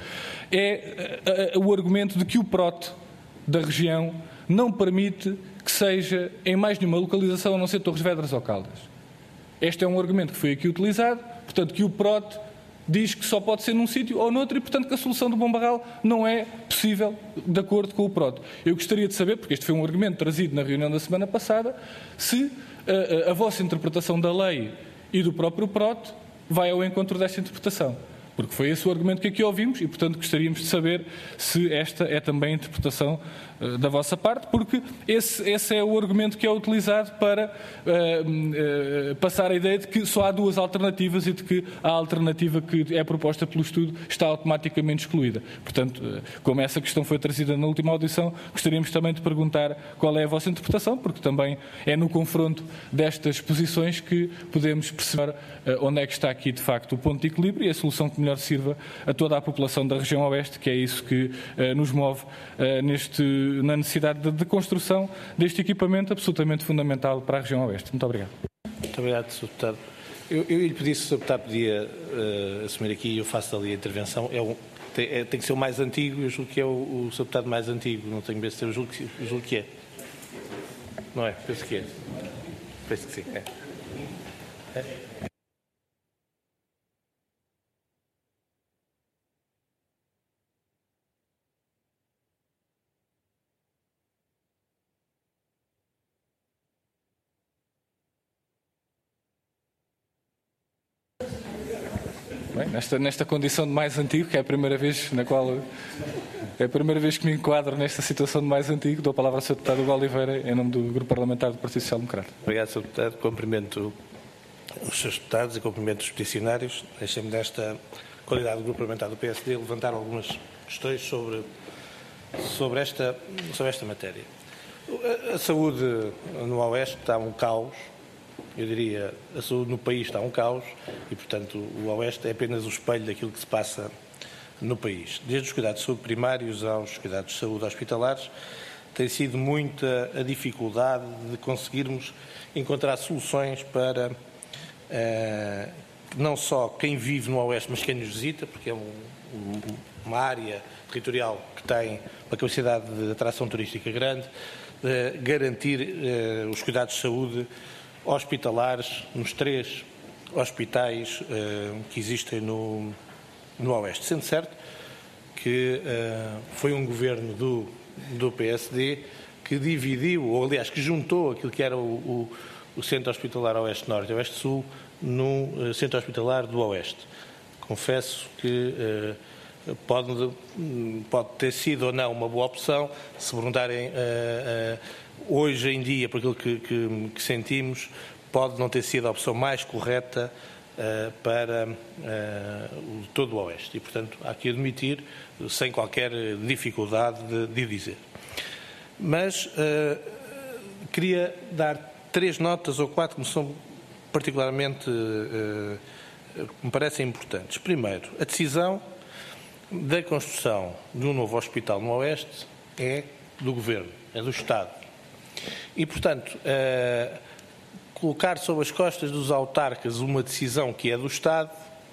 é o argumento de que o PROT da região não permite que seja em mais nenhuma localização a não ser Torres Vedras ou Caldas. Este é um argumento que foi aqui utilizado, portanto que o PROT diz que só pode ser num sítio ou noutro e, portanto, que a solução do Bom Barral não é possível de acordo com o PROT. Eu gostaria de saber, porque este foi um argumento trazido na reunião da semana passada, se a vossa interpretação da lei e do próprio PROT vai ao encontro desta interpretação. Porque foi esse o argumento que aqui ouvimos e, portanto, gostaríamos de saber se esta é também a interpretação da vossa parte, porque esse é o argumento que é utilizado para passar a ideia de que só há duas alternativas e de que a alternativa que é proposta pelo estudo está automaticamente excluída. Portanto, como essa questão foi trazida na última audição, gostaríamos também de perguntar qual é a vossa interpretação, porque também é no confronto destas posições que podemos perceber onde é que está aqui, de facto, o ponto de equilíbrio e a solução que melhor sirva a toda a população da região oeste, que é isso que nos move na necessidade de construção deste equipamento absolutamente fundamental para a região oeste. Muito obrigado. Muito obrigado, Sr. Deputado. Eu lhe pedi se o Sr. Deputado podia assumir aqui e eu faço ali a intervenção. Tem que ser o mais antigo, eu julgo que é o Sr. Deputado mais antigo, não tenho bem certeza, eu julgo que é. Não é? Penso que é. Penso que sim. É. Bem, nesta condição de mais antigo, que é a primeira vez na qual é a primeira vez que me enquadro nesta situação de mais antigo, dou a palavra ao Sr. Deputado Hugo Oliveira, em nome do Grupo Parlamentar do Partido Social Democrata. Obrigado, Sr. Deputado. Cumprimento os Srs. Deputados e cumprimento os peticionários. Deixem-me, nesta qualidade do Grupo Parlamentar do PSD, levantar algumas questões sobre esta matéria. A saúde no Oeste está um caos eu diria, a saúde no país está um caos e, portanto, o Oeste é apenas o espelho daquilo que se passa no país. Desde os cuidados de saúde primários aos cuidados de saúde hospitalares, tem sido muita a dificuldade de conseguirmos encontrar soluções para não só quem vive no Oeste, mas quem nos visita, porque é uma área territorial que tem uma capacidade de atração turística grande, garantir os cuidados de saúde hospitalares nos 3 hospitais que existem no Oeste. Sendo certo que foi um governo do PSD que dividiu, ou aliás, que juntou aquilo que era o Centro Hospitalar Oeste-Norte e Oeste-Sul no Centro Hospitalar do Oeste. Confesso que pode ter sido ou não uma boa opção. Se perguntarem hoje em dia, por aquilo que sentimos, pode não ter sido a opção mais correta para todo o Oeste. E, portanto, há que admitir, sem qualquer dificuldade de dizer. Mas queria dar 3 notas ou 4 que me são particularmente, me parecem importantes. Primeiro, a decisão da construção de um novo hospital no Oeste é do Governo, é do Estado. E, portanto, colocar sobre as costas dos autarcas uma decisão que é do Estado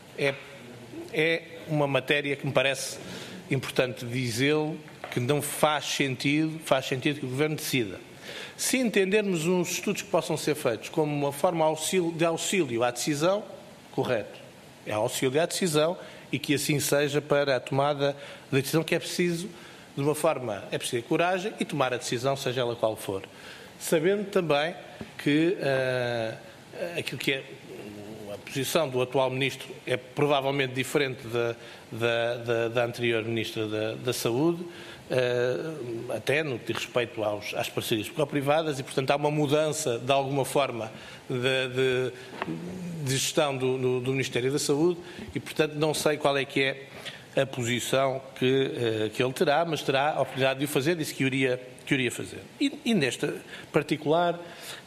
é uma matéria que me parece importante dizê-lo, que não faz sentido que o Governo decida. Se entendermos uns estudos que possam ser feitos como uma forma de auxílio à decisão, correto. É auxílio à decisão e que assim seja para a tomada da decisão, que é preciso, de uma forma, é preciso ter coragem e tomar a decisão, seja ela qual for. Sabendo também que aquilo que é a posição do atual Ministro é provavelmente diferente da anterior Ministra da Saúde, até no que diz respeito às parcerias público-privadas, e, portanto, há uma mudança, de alguma forma, de gestão do Ministério da Saúde e, portanto, não sei qual é que é a posição que ele terá, mas terá a oportunidade de o fazer, disse que o iria fazer. E nesta particular,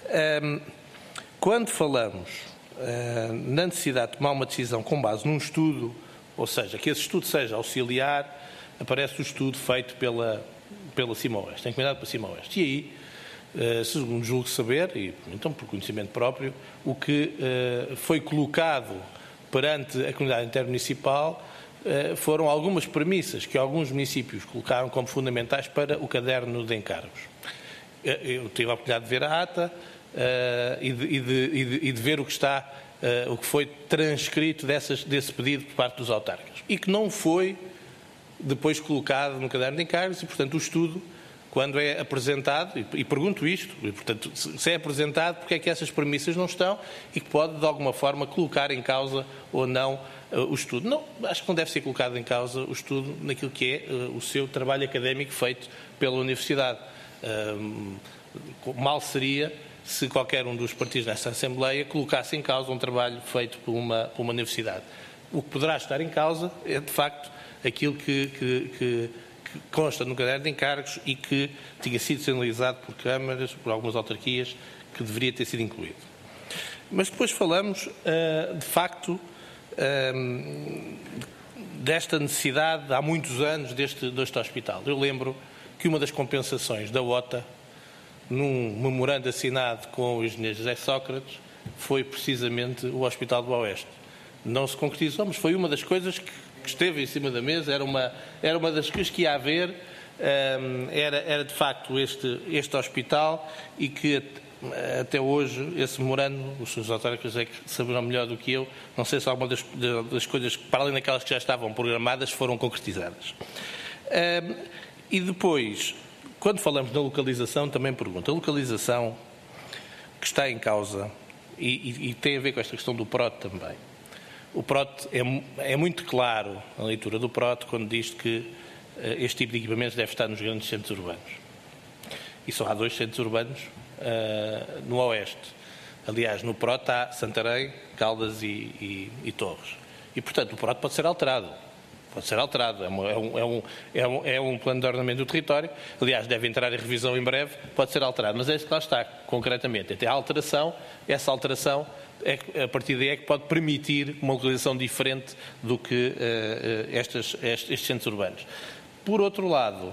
quando falamos na necessidade de tomar uma decisão com base num estudo, ou seja, que esse estudo seja auxiliar, aparece o estudo feito pela CIMA-Oeste, encomendado pela CIMA-Oeste. E aí, segundo julgo saber, e então por conhecimento próprio, o que foi colocado perante a comunidade intermunicipal foram algumas premissas que alguns municípios colocaram como fundamentais para o caderno de encargos. Eu tive a oportunidade de ver a ata e de ver o que foi transcrito desse pedido por parte dos autarcas e que não foi depois colocado no caderno de encargos e, portanto, o estudo, quando é apresentado, e pergunto isto, e, portanto, se é apresentado, porque é que essas premissas não estão e que pode, de alguma forma, colocar em causa ou não o estudo. Não, acho que não deve ser colocado em causa o estudo naquilo que é o seu trabalho académico feito pela Universidade. Mal seria se qualquer um dos partidos nesta Assembleia colocasse em causa um trabalho feito por uma universidade. O que poderá estar em causa é, de facto, aquilo que consta no caderno de encargos e que tinha sido sinalizado por câmaras, por algumas autarquias, que deveria ter sido incluído. Mas depois falamos, de facto, desta necessidade, há muitos anos, deste hospital. Eu lembro que uma das compensações da OTA, num memorando assinado com o engenheiro José Sócrates, foi precisamente o Hospital do Oeste. Não se concretizou, mas foi uma das coisas que esteve em cima da mesa, era uma das coisas que ia haver, era de facto este hospital e que até hoje esse memorando, os senhores autarcas é que saberão melhor do que eu, não sei se alguma das coisas, para além daquelas que já estavam programadas, foram concretizadas. E depois, quando falamos da localização, também pergunto, a localização que está em causa, e tem a ver com esta questão do PROT também. O PROT é muito claro, a leitura do PROT, quando diz que este tipo de equipamentos deve estar nos grandes centros urbanos. E só há 2 centros urbanos no Oeste. Aliás, no PROT há Santarém, Caldas e Torres. E, portanto, o PROT pode ser alterado. Pode ser alterado, é um plano de ordenamento do território, aliás, deve entrar em revisão em breve, pode ser alterado, mas é isso que lá está, concretamente. Até a alteração, essa alteração, a partir daí é que pode permitir uma localização diferente do que estes centros urbanos. Por outro lado,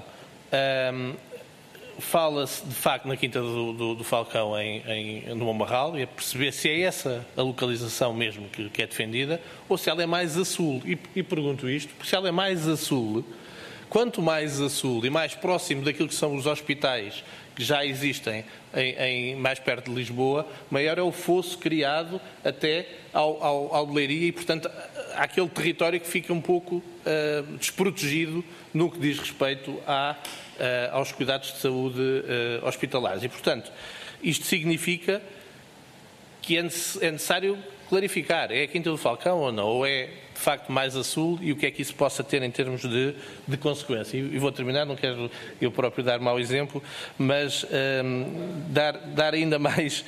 fala-se de facto na Quinta do Falcão no Bombarral, e a perceber se é essa a localização mesmo que é defendida ou se ela é mais a sul. E pergunto isto, porque se ela é mais a sul, quanto mais a sul e mais próximo daquilo que são os hospitais que já existem mais perto de Lisboa, maior é o fosso criado até ao de Leiria e, portanto, àquele território que fica um pouco desprotegido no que diz respeito aos cuidados de saúde hospitalares. E, portanto, isto significa que é necessário clarificar, é a Quinta do Falcão ou não, ou é de facto mais a sul, e o que é que isso possa ter em termos de consequência. E vou terminar, não quero eu próprio dar mau exemplo, mas dar ainda mais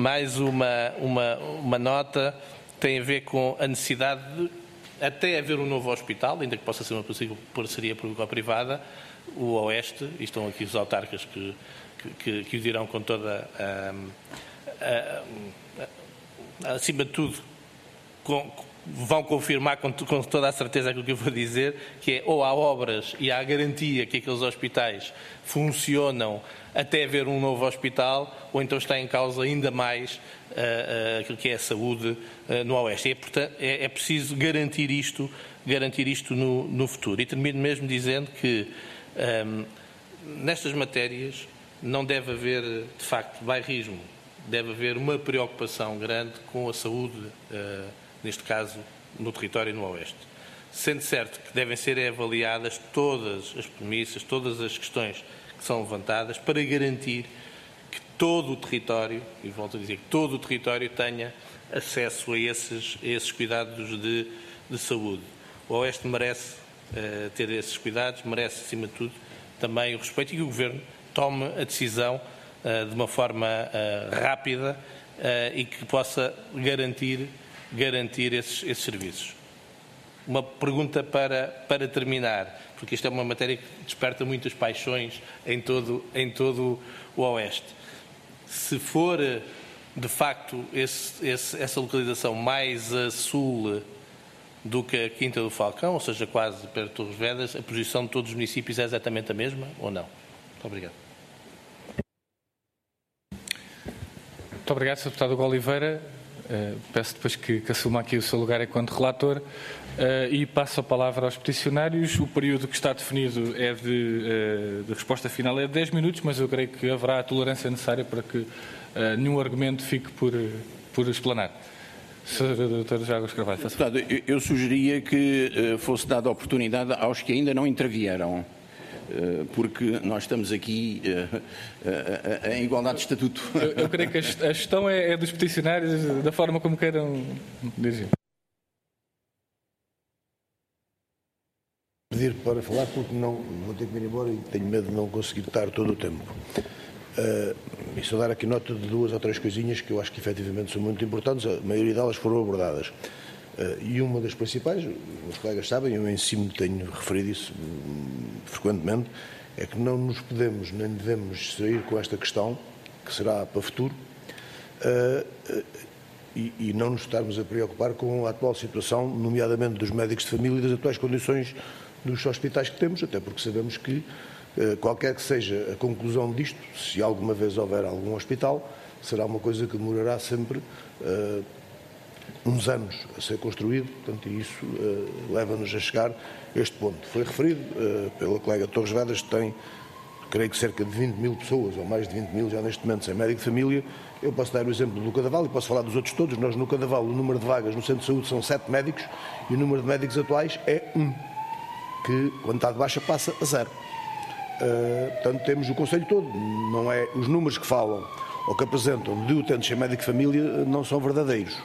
uma nota, tem a ver com a necessidade de até haver um novo hospital, ainda que possa ser uma parceria público-privada, o Oeste, e estão aqui os autarcas que o dirão com toda acima de tudo, vão confirmar com toda a certeza aquilo que eu vou dizer, que é ou há obras e há a garantia que aqueles hospitais funcionam até haver um novo hospital, ou então está em causa ainda mais aquilo que é a saúde no Oeste. É preciso garantir isto no futuro. E termino mesmo dizendo que nestas matérias não deve haver, de facto, bairrismo. Deve haver uma preocupação grande com a saúde, neste caso, no território e no Oeste. Sendo certo que devem ser avaliadas todas as premissas, todas as questões que são levantadas para garantir que todo o território, e volto a dizer, que todo o território tenha acesso a esses cuidados de saúde. O Oeste merece ter esses cuidados, merece, acima de tudo, também o respeito e que o Governo tome a decisão de uma forma rápida e que possa garantir esses serviços. Uma pergunta para terminar, porque isto é uma matéria que desperta muitas paixões em todo o Oeste. Se for, de facto, essa localização mais a sul do que a Quinta do Falcão, ou seja, quase perto de Torres Vedras, a posição de todos os municípios é exatamente a mesma ou não? Muito obrigado. Muito obrigado, Sr. Deputado Hugo Oliveira. Peço depois que assuma aqui o seu lugar enquanto relator e passo a palavra aos peticionários. O período que está definido é de resposta final é de 10 minutos, mas eu creio que haverá a tolerância necessária para que nenhum argumento fique por explanar. Sr. Dr. José Augusto Carvalho. Deputado, eu sugeria que fosse dada a oportunidade aos que ainda não intervieram, porque nós estamos aqui em igualdade de estatuto. Eu creio que a gestão é dos peticionários, da forma como queiram dirigir. Pedir para falar porque não vou ter que ir embora e tenho medo de não conseguir estar todo o tempo. E só dar aqui nota de 2 ou 3 coisinhas que eu acho que efetivamente são muito importantes, a maioria delas foram abordadas. E uma das principais, os colegas sabem, eu em cima tenho referido isso frequentemente, é que não nos podemos nem devemos distrair com esta questão, que será para o futuro, e não nos estarmos a preocupar com a atual situação, nomeadamente dos médicos de família e das atuais condições dos hospitais que temos, até porque sabemos que qualquer que seja a conclusão disto, se alguma vez houver algum hospital, será uma coisa que demorará sempre uns anos a ser construído, portanto, e isso leva-nos a chegar a este ponto. Foi referido pela colega de Torres Vedras, que tem, creio que cerca de 20 mil pessoas, ou mais de 20 mil já neste momento, sem médico de família. Eu posso dar o exemplo do Cadaval e posso falar dos outros todos. Nós no Cadaval, o número de vagas no centro de saúde são 7 médicos e o número de médicos atuais é 1, que quando está de baixa passa a 0. Portanto, temos o Conselho todo, não é, os números que falam ou que apresentam de utentes sem médico de família não são verdadeiros.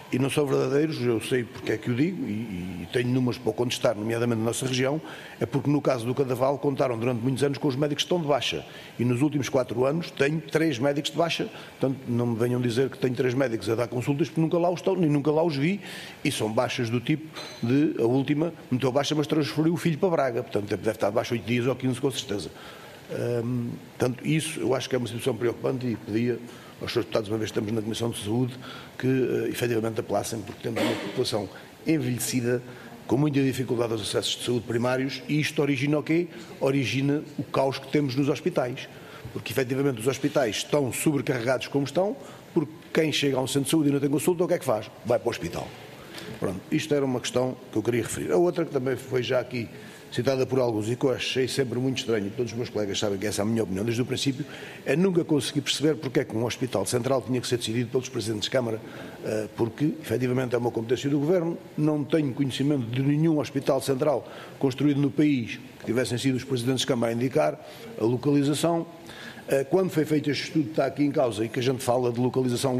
e não são verdadeiros, eu sei porque é que o digo, e tenho números para o contestar, nomeadamente na nossa região, é porque no caso do Cadaval contaram durante muitos anos com os médicos que estão de baixa, e nos últimos 4 anos tenho 3 médicos de baixa, portanto não me venham dizer que tenho 3 médicos a dar consultas, porque nunca lá os estão, nem nunca lá os vi, e são baixas do tipo de, a última, meteu baixa, mas transferiu o filho para Braga, portanto deve estar de baixa 8 dias ou 15 com certeza. Portanto, isso eu acho que é uma situação preocupante e pedia aos seus deputados, uma vez que estamos na Comissão de Saúde, que efetivamente apelassem, porque temos uma população envelhecida, com muita dificuldade aos acessos de saúde primários, e isto origina o quê? Origina o caos que temos nos hospitais, porque efetivamente os hospitais estão sobrecarregados como estão, porque quem chega a um centro de saúde e não tem consulta, o que é que faz? Vai para o hospital. Pronto, isto era uma questão que eu queria referir. A outra, que também foi já aqui citada por alguns e que eu achei sempre muito estranho, todos os meus colegas sabem que essa é a minha opinião desde o princípio, é nunca conseguir perceber porque é que um hospital central tinha que ser decidido pelos presidentes de Câmara, porque efetivamente é uma competência do Governo, não tenho conhecimento de nenhum hospital central construído no país que tivessem sido os presidentes de Câmara a indicar a localização. Quando foi feito este estudo que está aqui em causa e que a gente fala de localização,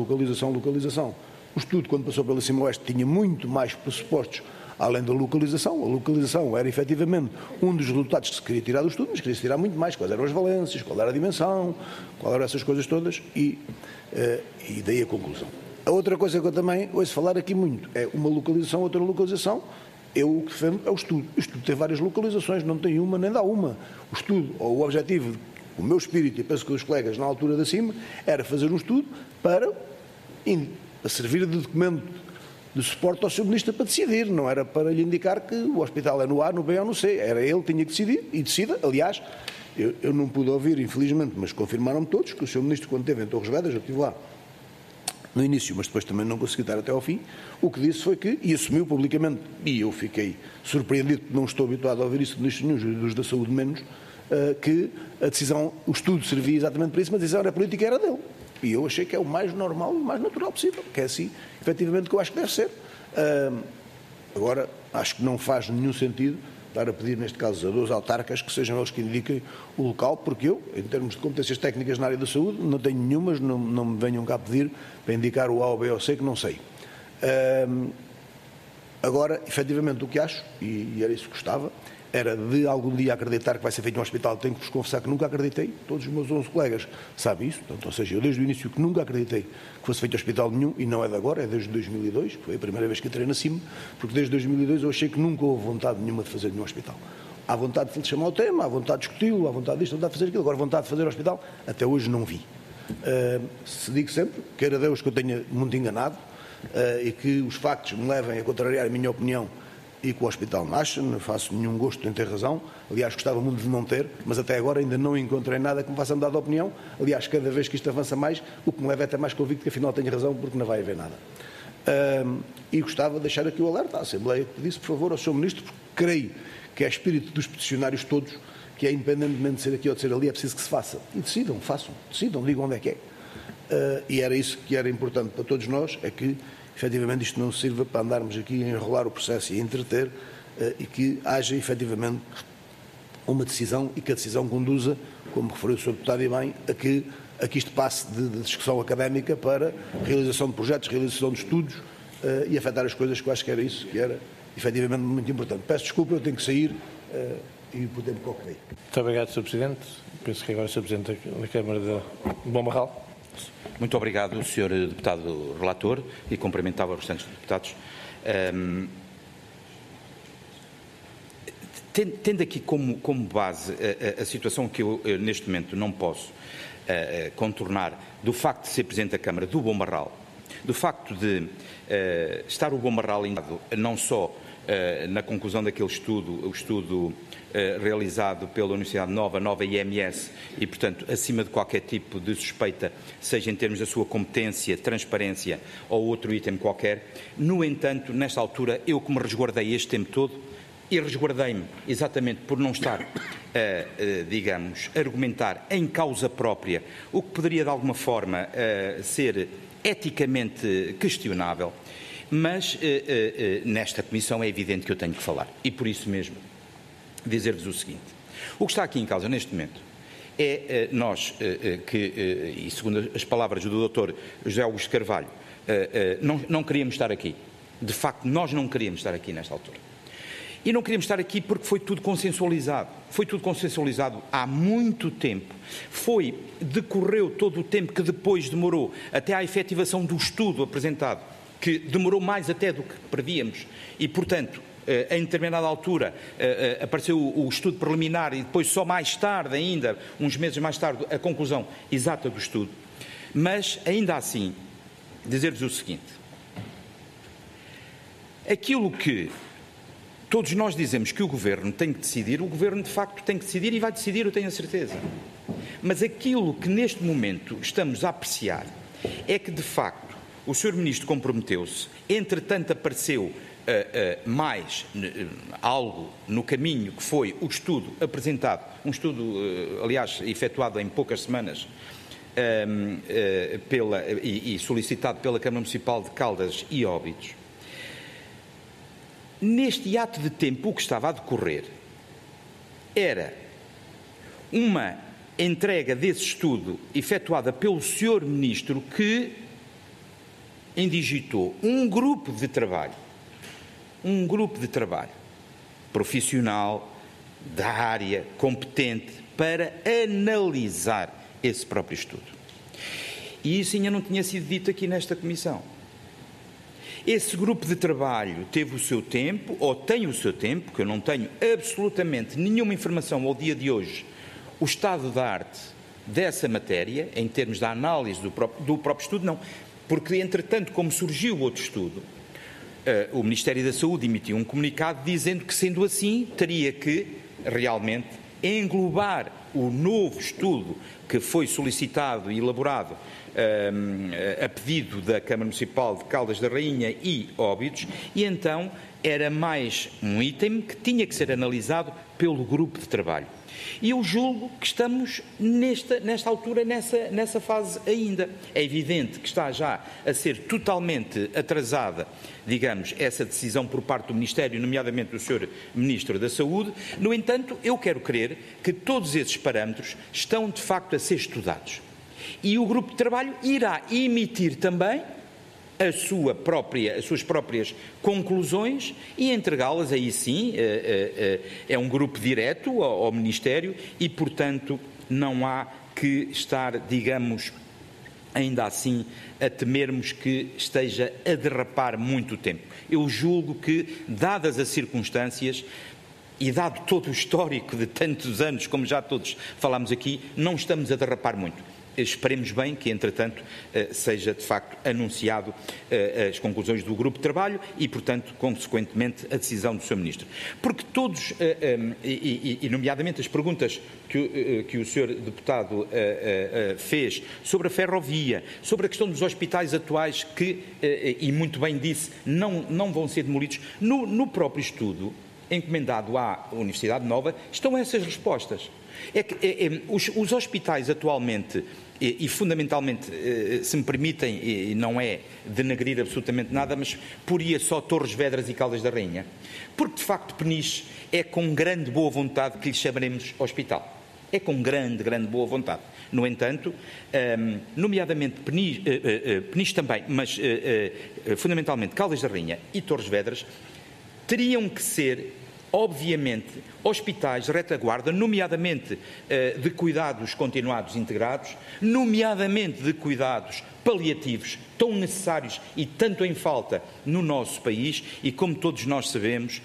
o estudo, quando passou pela Cima-Oeste, tinha muito mais pressupostos além da localização. A localização era efetivamente um dos resultados que se queria tirar do estudo, mas queria-se tirar muito mais. Quais eram as valências, qual era a dimensão, qual eram essas coisas todas e daí a conclusão. A outra coisa que eu também ouço falar aqui muito é uma localização, outra localização. Eu o que defendo é o estudo. O estudo tem várias localizações, não tem uma nem dá uma. O estudo, ou o objetivo, o meu espírito, e penso que os colegas na altura da CIMA, era fazer um estudo para servir de documento de suporte ao Sr. Ministro para decidir, não era para lhe indicar que o hospital é no A, no B ou no C, era ele que tinha que decidir e decida. Aliás, eu não pude ouvir, infelizmente, mas confirmaram-me todos que o Sr. Ministro, quando esteve em Torres Vedras, eu estive lá no início, mas depois também não consegui estar até ao fim, o que disse foi que, e assumiu publicamente, e eu fiquei surpreendido, não estou habituado a ouvir isso de ministros nenhum, dos da saúde menos, que a decisão, o estudo servia exatamente para isso, mas a decisão era política, era dele. E eu achei que é o mais normal e o mais natural possível, que é assim, efetivamente, que eu acho que deve ser. Agora, acho que não faz nenhum sentido estar a pedir, neste caso, a 2 autarcas que sejam eles que indiquem o local, porque eu, em termos de competências técnicas na área da saúde, não tenho nenhumas, não me venham cá pedir para indicar o A, o B ou o C, que não sei. Agora, efetivamente, o que acho, e era isso que gostava, era de algum dia acreditar que vai ser feito um hospital. Tenho que vos confessar que nunca acreditei, todos os meus 11 colegas sabem isso, portanto, ou seja, eu desde o início que nunca acreditei que fosse feito hospital nenhum, e não é de agora, é desde 2002, que foi a primeira vez que entrei na CIMA, porque desde 2002 eu achei que nunca houve vontade nenhuma de fazer nenhum hospital. Há vontade de chamar o tema, há vontade de discuti-lo, há vontade disto, há vontade de fazer aquilo, agora vontade de fazer o hospital, até hoje não vi. Se digo sempre, queira Deus que eu tenha muito enganado, e que os factos me levem a contrariar a minha opinião e que o hospital nasce, não faço nenhum gosto em ter razão, aliás gostava muito de não ter, mas até agora ainda não encontrei nada que me faça mudar de opinião, aliás cada vez que isto avança mais, o que me leva é até mais convicto que afinal tenho razão, porque não vai haver nada. E gostava de deixar aqui o alerta à Assembleia, que disse por favor ao Sr. Ministro, porque creio que é espírito dos peticionários todos, que é independentemente de ser aqui ou de ser ali, é preciso que se faça. E decidam, façam, decidam, digam onde é que é. E era isso que era importante para todos nós, é que efetivamente isto não sirva para andarmos aqui a enrolar o processo e a entreter, e que haja efetivamente uma decisão e que a decisão conduza, como referiu o Sr. Deputado e bem, a que isto passe de discussão académica para realização de projetos, realização de estudos e afetar as coisas, que eu acho que era isso que era efetivamente muito importante. Peço desculpa, eu tenho que sair e o tempo que ocorrei. Muito obrigado, Sr. Presidente. Penso que agora o Sr. Presidente da Câmara de Bom Barral. Muito obrigado, Sr. Deputado Relator, e cumprimentava os restantes deputados. Tendo aqui como base a situação que eu neste momento não posso contornar, do facto de ser Presidente da Câmara do Bom Barral, do facto de estar o Bom Barral não só na conclusão daquele estudo, o estudo realizado pela Universidade Nova IMS, e, portanto, acima de qualquer tipo de suspeita, seja em termos da sua competência, transparência ou outro item qualquer. No entanto, nesta altura, eu que me resguardei este tempo todo, e resguardei-me exatamente por não estar digamos, argumentar em causa própria o que poderia de alguma forma ser eticamente questionável, mas nesta comissão é evidente que eu tenho que falar, e por isso mesmo dizer-vos o seguinte: o que está aqui em causa neste momento é nós e segundo as palavras do Dr. José Augusto Carvalho, não queríamos estar aqui. De facto, nós não queríamos estar aqui nesta altura. E não queríamos estar aqui porque foi tudo consensualizado. Foi tudo consensualizado há muito tempo. Decorreu todo o tempo que depois demorou até à efetivação do estudo apresentado, que demorou mais até do que prevíamos. E, portanto, em determinada altura apareceu o estudo preliminar e depois só mais tarde ainda, uns meses mais tarde, a conclusão exata do estudo. Mas, ainda assim, dizer-vos o seguinte: aquilo que todos nós dizemos que o Governo tem que decidir, o Governo de facto tem que decidir e vai decidir, eu tenho a certeza. Mas aquilo que neste momento estamos a apreciar é que de facto o Sr. Ministro comprometeu-se, entretanto apareceu mais algo no caminho, que foi o estudo apresentado, um estudo, aliás, efetuado em poucas semanas e solicitado pela Câmara Municipal de Caldas e Óbidos. Neste ato de tempo, o que estava a decorrer era uma entrega desse estudo efetuada pelo Sr. Ministro, que indigitou um grupo de trabalho profissional da área, competente, para analisar esse próprio estudo. E isso ainda não tinha sido dito aqui nesta comissão. Esse grupo de trabalho teve o seu tempo, ou tem o seu tempo, que eu não tenho absolutamente nenhuma informação ao dia de hoje, o estado da arte dessa matéria, em termos da análise do próprio estudo, não. Porque, entretanto, como surgiu outro estudo, o Ministério da Saúde emitiu um comunicado dizendo que, sendo assim, teria que realmente englobar o novo estudo que foi solicitado e elaborado a pedido da Câmara Municipal de Caldas da Rainha e Óbidos, e então era mais um item que tinha que ser analisado pelo grupo de trabalho. E eu julgo que estamos nesta altura, nessa fase ainda. É evidente que está já a ser totalmente atrasada, digamos, essa decisão por parte do Ministério, nomeadamente do Sr. Ministro da Saúde. No entanto, eu quero crer que todos esses parâmetros estão de facto a ser estudados. E o grupo de trabalho irá emitir também as suas próprias conclusões e entregá-las, aí sim, é um grupo direto ao Ministério e, portanto, não há que estar, digamos, ainda assim, a temermos que esteja a derrapar muito tempo. Eu julgo que, dadas as circunstâncias e dado todo o histórico de tantos anos, como já todos falámos aqui, não estamos a derrapar muito. Esperemos bem que, entretanto, seja de facto anunciado as conclusões do grupo de trabalho e, portanto, consequentemente, a decisão do Sr. Ministro. Porque todos, e nomeadamente as perguntas que o Sr. Deputado fez sobre a ferrovia, sobre a questão dos hospitais atuais que, e muito bem disse, não vão ser demolidos, no próprio estudo encomendado à Universidade Nova estão essas respostas. Os hospitais atualmente, e fundamentalmente, se me permitem, e não é denegrir absolutamente nada, mas poria só Torres Vedras e Caldas da Rainha, porque de facto Peniche é com grande boa vontade que lhe chamaremos hospital. É com grande boa vontade. No entanto, nomeadamente Peniche também, mas fundamentalmente Caldas da Rainha e Torres Vedras, teriam que ser, obviamente, hospitais de retaguarda, nomeadamente de cuidados continuados integrados, nomeadamente de cuidados paliativos, tão necessários e tanto em falta no nosso país, e como todos nós sabemos,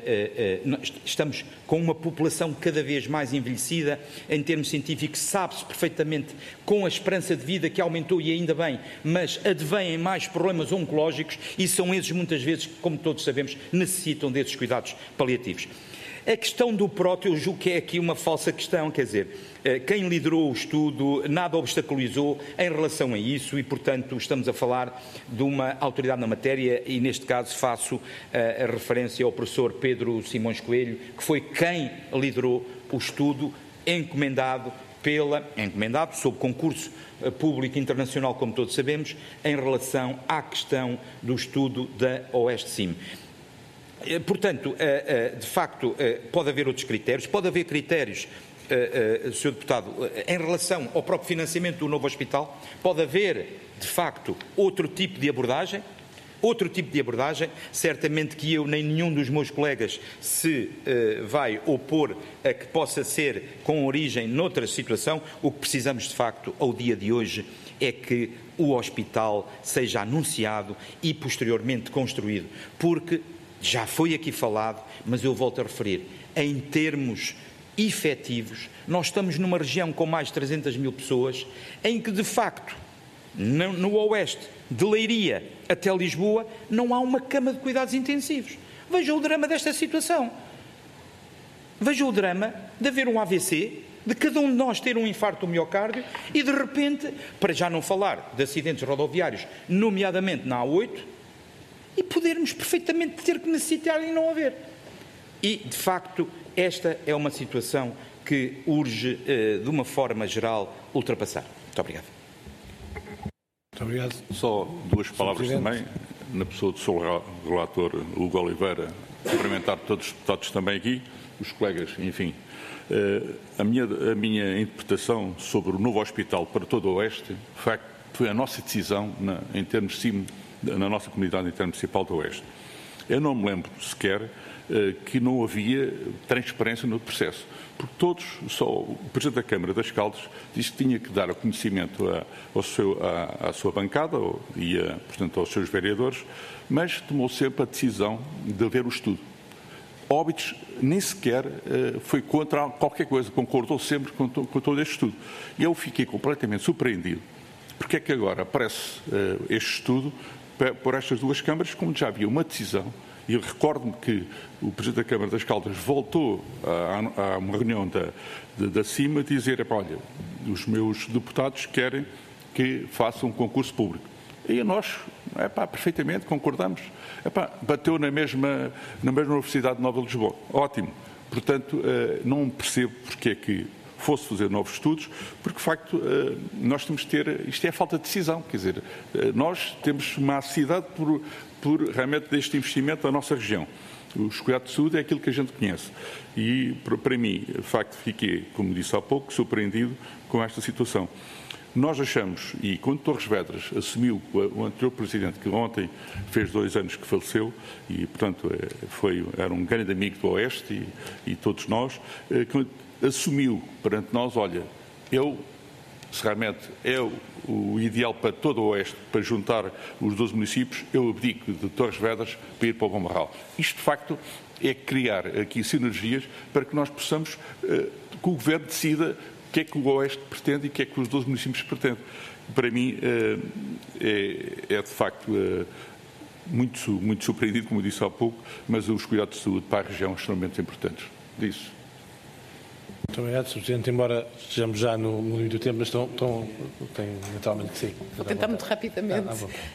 estamos com uma população cada vez mais envelhecida. Em termos científicos, sabe-se perfeitamente, com a esperança de vida que aumentou, e ainda bem, mas advêm mais problemas oncológicos, e são esses muitas vezes, como todos sabemos, necessitam desses cuidados paliativos. A questão do prótese, eu julgo que é aqui uma falsa questão, quer dizer, quem liderou o estudo nada obstaculizou em relação a isso e, portanto, estamos a falar de uma autoridade na matéria e, neste caso, faço a referência ao professor Pedro Simões Coelho, que foi quem liderou o estudo encomendado sob concurso público internacional, como todos sabemos, em relação à questão do estudo da Oeste-Sim. Portanto, de facto, pode haver outros critérios, pode haver critérios Sr. Deputado, em relação ao próprio financiamento do novo hospital, pode haver, de facto, outro tipo de abordagem? Certamente que eu nem nenhum dos meus colegas se vai opor a que possa ser com origem noutra situação. O que precisamos, de facto, ao dia de hoje, é que o hospital seja anunciado e posteriormente construído, porque já foi aqui falado, mas eu volto a referir, em termos efetivos, nós estamos numa região com mais de 300 mil pessoas, em que, de facto, no oeste, de Leiria até Lisboa, não há uma cama de cuidados intensivos. Veja o drama desta situação. Veja o drama de haver um AVC, de cada um de nós ter um infarto do miocárdio e, de repente, para já não falar de acidentes rodoviários, nomeadamente na A8, e podermos perfeitamente ter que necessitar e não haver. E, de facto, esta é uma situação que urge, de uma forma geral, ultrapassar. Muito obrigado. Muito obrigado. Só duas palavras também, na pessoa do seu relator Hugo Oliveira, cumprimentar todos os deputados também aqui, os colegas, enfim. A minha interpretação sobre o novo hospital para todo o Oeste, de facto, foi a nossa decisão em termos de CIM, na nossa comunidade intermunicipal do Oeste. Eu não me lembro sequer que não havia transparência no processo, porque só o Presidente da Câmara das Caldas disse que tinha que dar conhecimento à sua bancada e, portanto, aos seus vereadores, mas tomou sempre a decisão de haver o estudo. Óbidos nem sequer foi contra qualquer coisa, concordou sempre com todo este estudo. E eu fiquei completamente surpreendido, porque é que agora aparece este estudo por estas duas câmaras, como já havia uma decisão. E eu recordo-me que o Presidente da Câmara das Caldas voltou a uma reunião da CIMA dizer, olha, os meus deputados querem que façam um concurso público. E nós, perfeitamente, concordamos. Bateu na mesma Universidade Nova de Lisboa. Ótimo. Portanto, não percebo porque é que fosse fazer novos estudos, porque, de facto, nós temos que ter... Isto é falta de decisão, quer dizer, nós temos uma necessidade por realmente deste investimento da nossa região. Os cuidados de saúde é aquilo que a gente conhece. E, para mim, de facto, fiquei, como disse há pouco, surpreendido com esta situação. Nós achamos, e quando Torres Vedras assumiu o anterior Presidente, que ontem fez 2 anos que faleceu, e, portanto, era um grande amigo do Oeste e todos nós, que assumiu perante nós, olha, se realmente é o ideal para todo o Oeste, para juntar os 12 municípios, eu abdico de Torres Vedras para ir para o Bombarral. Isto, de facto, é criar aqui sinergias para que nós possamos, que o Governo decida o que é que o Oeste pretende e o que é que os 12 municípios pretendem. Para mim, é de facto muito surpreendido, como eu disse há pouco, mas os cuidados de saúde para a região são extremamente importantes. Disso. Muito obrigado, Sr. Presidente. Embora estejamos já no limite do tempo, mas tem naturalmente que sim. Vou tentar muito rapidamente.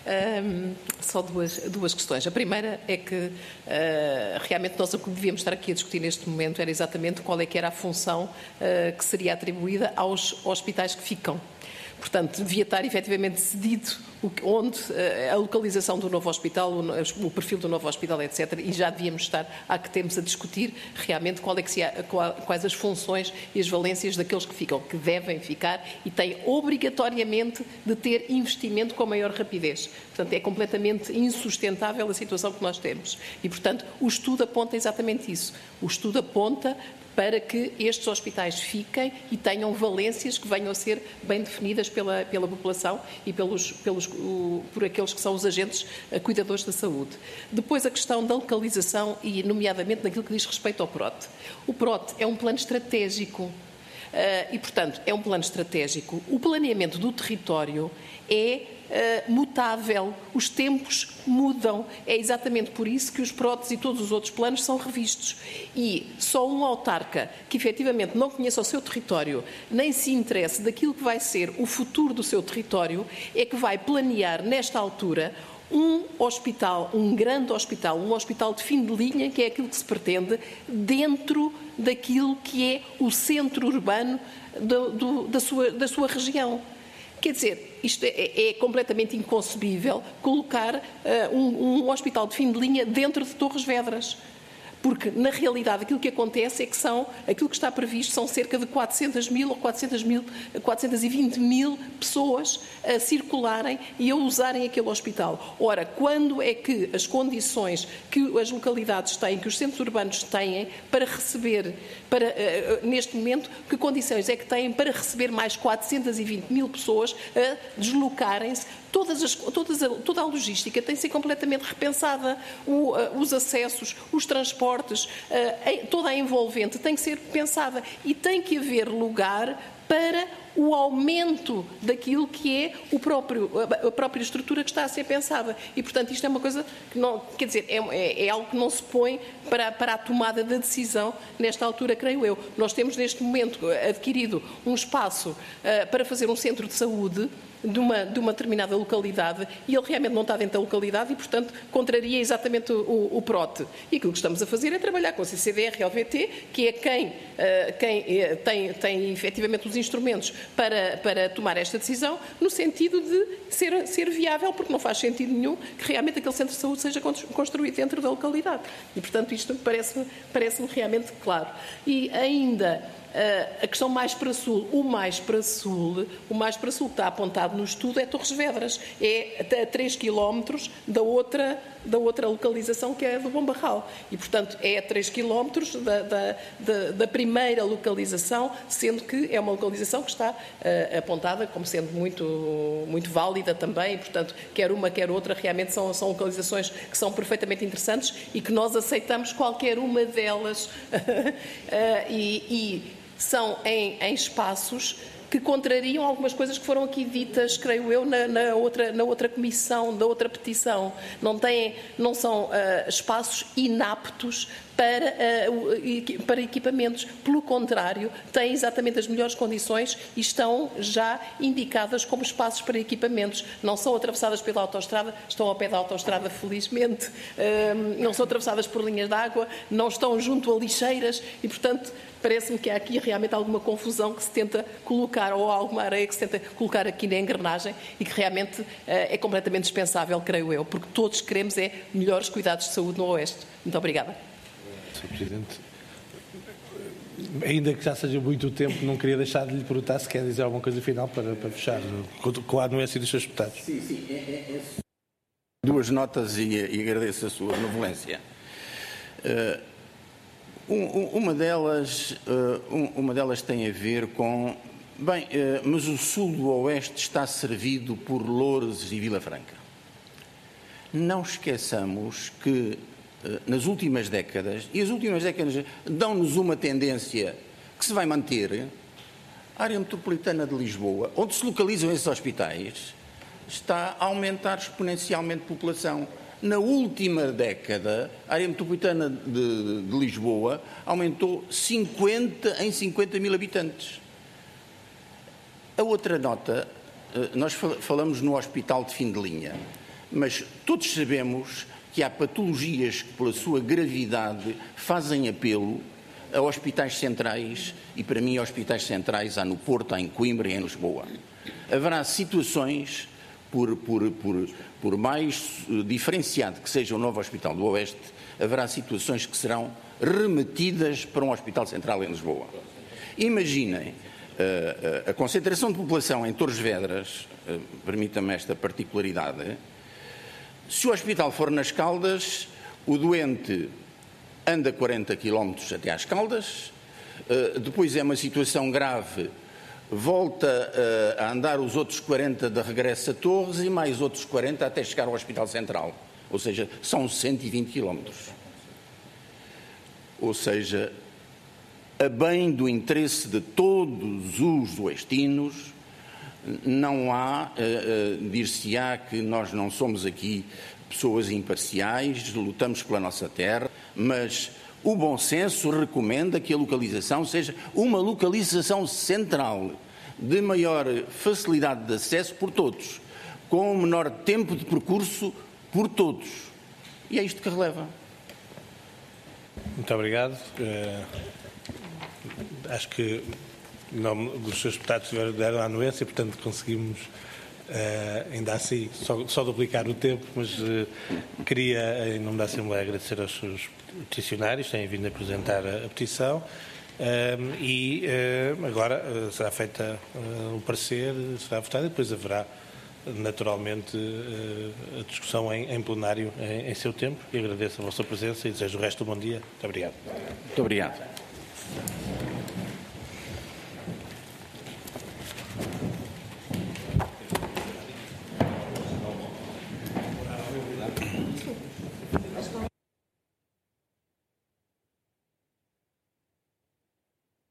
Só duas questões. A primeira é que realmente nós o que devíamos estar aqui a discutir neste momento era exatamente qual é que era a função que seria atribuída aos hospitais que ficam. Portanto, devia estar efetivamente decidido onde a localização do novo hospital, o perfil do novo hospital, etc. E já devíamos estar há que tempos a discutir realmente quais as funções e as valências daqueles que ficam, que devem ficar e têm obrigatoriamente de ter investimento com maior rapidez. Portanto, é completamente insustentável a situação que nós temos. E, portanto, o estudo aponta exatamente isso. O estudo aponta para que estes hospitais fiquem e tenham valências que venham a ser bem definidas pela população e por aqueles que são os agentes cuidadores da saúde. Depois a questão da localização e, nomeadamente, naquilo que diz respeito ao PROT. O PROT é um plano estratégico e, portanto, é um plano estratégico. O planeamento do território é mutável, os tempos mudam. É exatamente por isso que os PROTs e todos os outros planos são revistos. E só um autarca que efetivamente não conheça o seu território, nem se interesse daquilo que vai ser o futuro do seu território, é que vai planear, nesta altura, um hospital, um grande hospital, um hospital de fim de linha, que é aquilo que se pretende, dentro daquilo que é o centro urbano da sua região. Quer dizer, isto é completamente inconcebível colocar um hospital de fim de linha dentro de Torres Vedras. Porque, na realidade, aquilo que acontece é que aquilo que está previsto são cerca de 400 mil ou 420 mil pessoas a circularem e a usarem aquele hospital. Ora, quando é que as condições que as localidades têm, que os centros urbanos têm para receber, neste momento, que condições é que têm para receber mais 420 mil pessoas a deslocarem-se? Toda a logística tem de ser completamente repensada, os acessos, os transportes, toda a envolvente tem que ser pensada e tem que haver lugar para o aumento daquilo que é a própria estrutura que está a ser pensada. E, portanto, isto é uma coisa que não, quer dizer, é algo que não se põe para a tomada da decisão nesta altura, creio eu. Nós temos, neste momento, adquirido um espaço para fazer um centro de saúde de uma determinada localidade e ele realmente não está dentro da localidade e, portanto, contraria exatamente o PROT. E aquilo que estamos a fazer é trabalhar com a CCDR-LVT, que é quem tem efetivamente os instrumentos para tomar esta decisão, no sentido de ser viável, porque não faz sentido nenhum que realmente aquele centro de saúde seja construído dentro da localidade. E, portanto, isto parece-me realmente claro. E ainda a questão mais para sul, o mais para sul que está apontado no estudo é Torres Vedras, é até 3 km da outra localização, que é a do Bom Barral. E, portanto, é a 3 km da primeira localização, sendo que é uma localização que está apontada como sendo muito válida também, e, portanto, quer uma, quer outra, realmente são localizações que são perfeitamente interessantes e que nós aceitamos qualquer uma delas e são em espaços que contrariam algumas coisas que foram aqui ditas, creio eu, na outra comissão, da outra petição. Não são espaços inaptos para equipamentos. Pelo contrário, têm exatamente as melhores condições e estão já indicadas como espaços para equipamentos. Não são atravessadas pela autoestrada, estão ao pé da autoestrada, felizmente, não são atravessadas por linhas de água, não estão junto a lixeiras e, portanto, parece-me que há aqui realmente alguma confusão que se tenta colocar, ou alguma areia que se tenta colocar aqui na engrenagem e que realmente é completamente dispensável, creio eu, porque todos queremos melhores cuidados de saúde no Oeste. Muito obrigada. Sr. Presidente, ainda que já seja muito tempo, não queria deixar de lhe perguntar se quer dizer alguma coisa final para fechar, com a anuência dos seus deputados. Sim. Duas notas e agradeço a sua benevolência. Uma delas tem a ver com... Bem, mas o sul do Oeste está servido por Loures e Vila Franca. Não esqueçamos que nas últimas décadas, e as últimas décadas dão-nos uma tendência que se vai manter, a área metropolitana de Lisboa, onde se localizam esses hospitais, está a aumentar exponencialmente a população. Na última década, a área metropolitana de Lisboa aumentou em 50 mil habitantes. A outra nota, nós falamos no hospital de fim de linha, mas todos sabemos que há patologias que, pela sua gravidade, fazem apelo a hospitais centrais, e para mim hospitais centrais há no Porto, há em Coimbra e em Lisboa. Haverá situações, por mais diferenciado que seja o novo Hospital do Oeste, haverá situações que serão remetidas para um hospital central em Lisboa. Imaginem a concentração de população em Torres Vedras, permita-me esta particularidade. Se o hospital for nas Caldas, o doente anda 40 km até às Caldas, depois é uma situação grave, volta a andar os outros 40 de regresso a Torres e mais outros 40 até chegar ao Hospital Central. Ou seja, são 120 km. Ou seja, a bem do interesse de todos os oestinos, não há, dir-se-á que nós não somos aqui pessoas imparciais, lutamos pela nossa terra, mas o bom senso recomenda que a localização seja uma localização central, de maior facilidade de acesso por todos, com menor tempo de percurso por todos. E é isto que releva. Muito obrigado. Acho que os seus deputados deram a anuência, portanto conseguimos ainda assim, só duplicar o tempo, mas queria, em nome da Assembleia, agradecer aos seus peticionários que têm vindo a apresentar a petição agora será feita o parecer, será votado e depois haverá naturalmente a discussão em plenário em seu tempo e agradeço a vossa presença e desejo o resto do bom dia. Muito obrigado. Muito obrigado.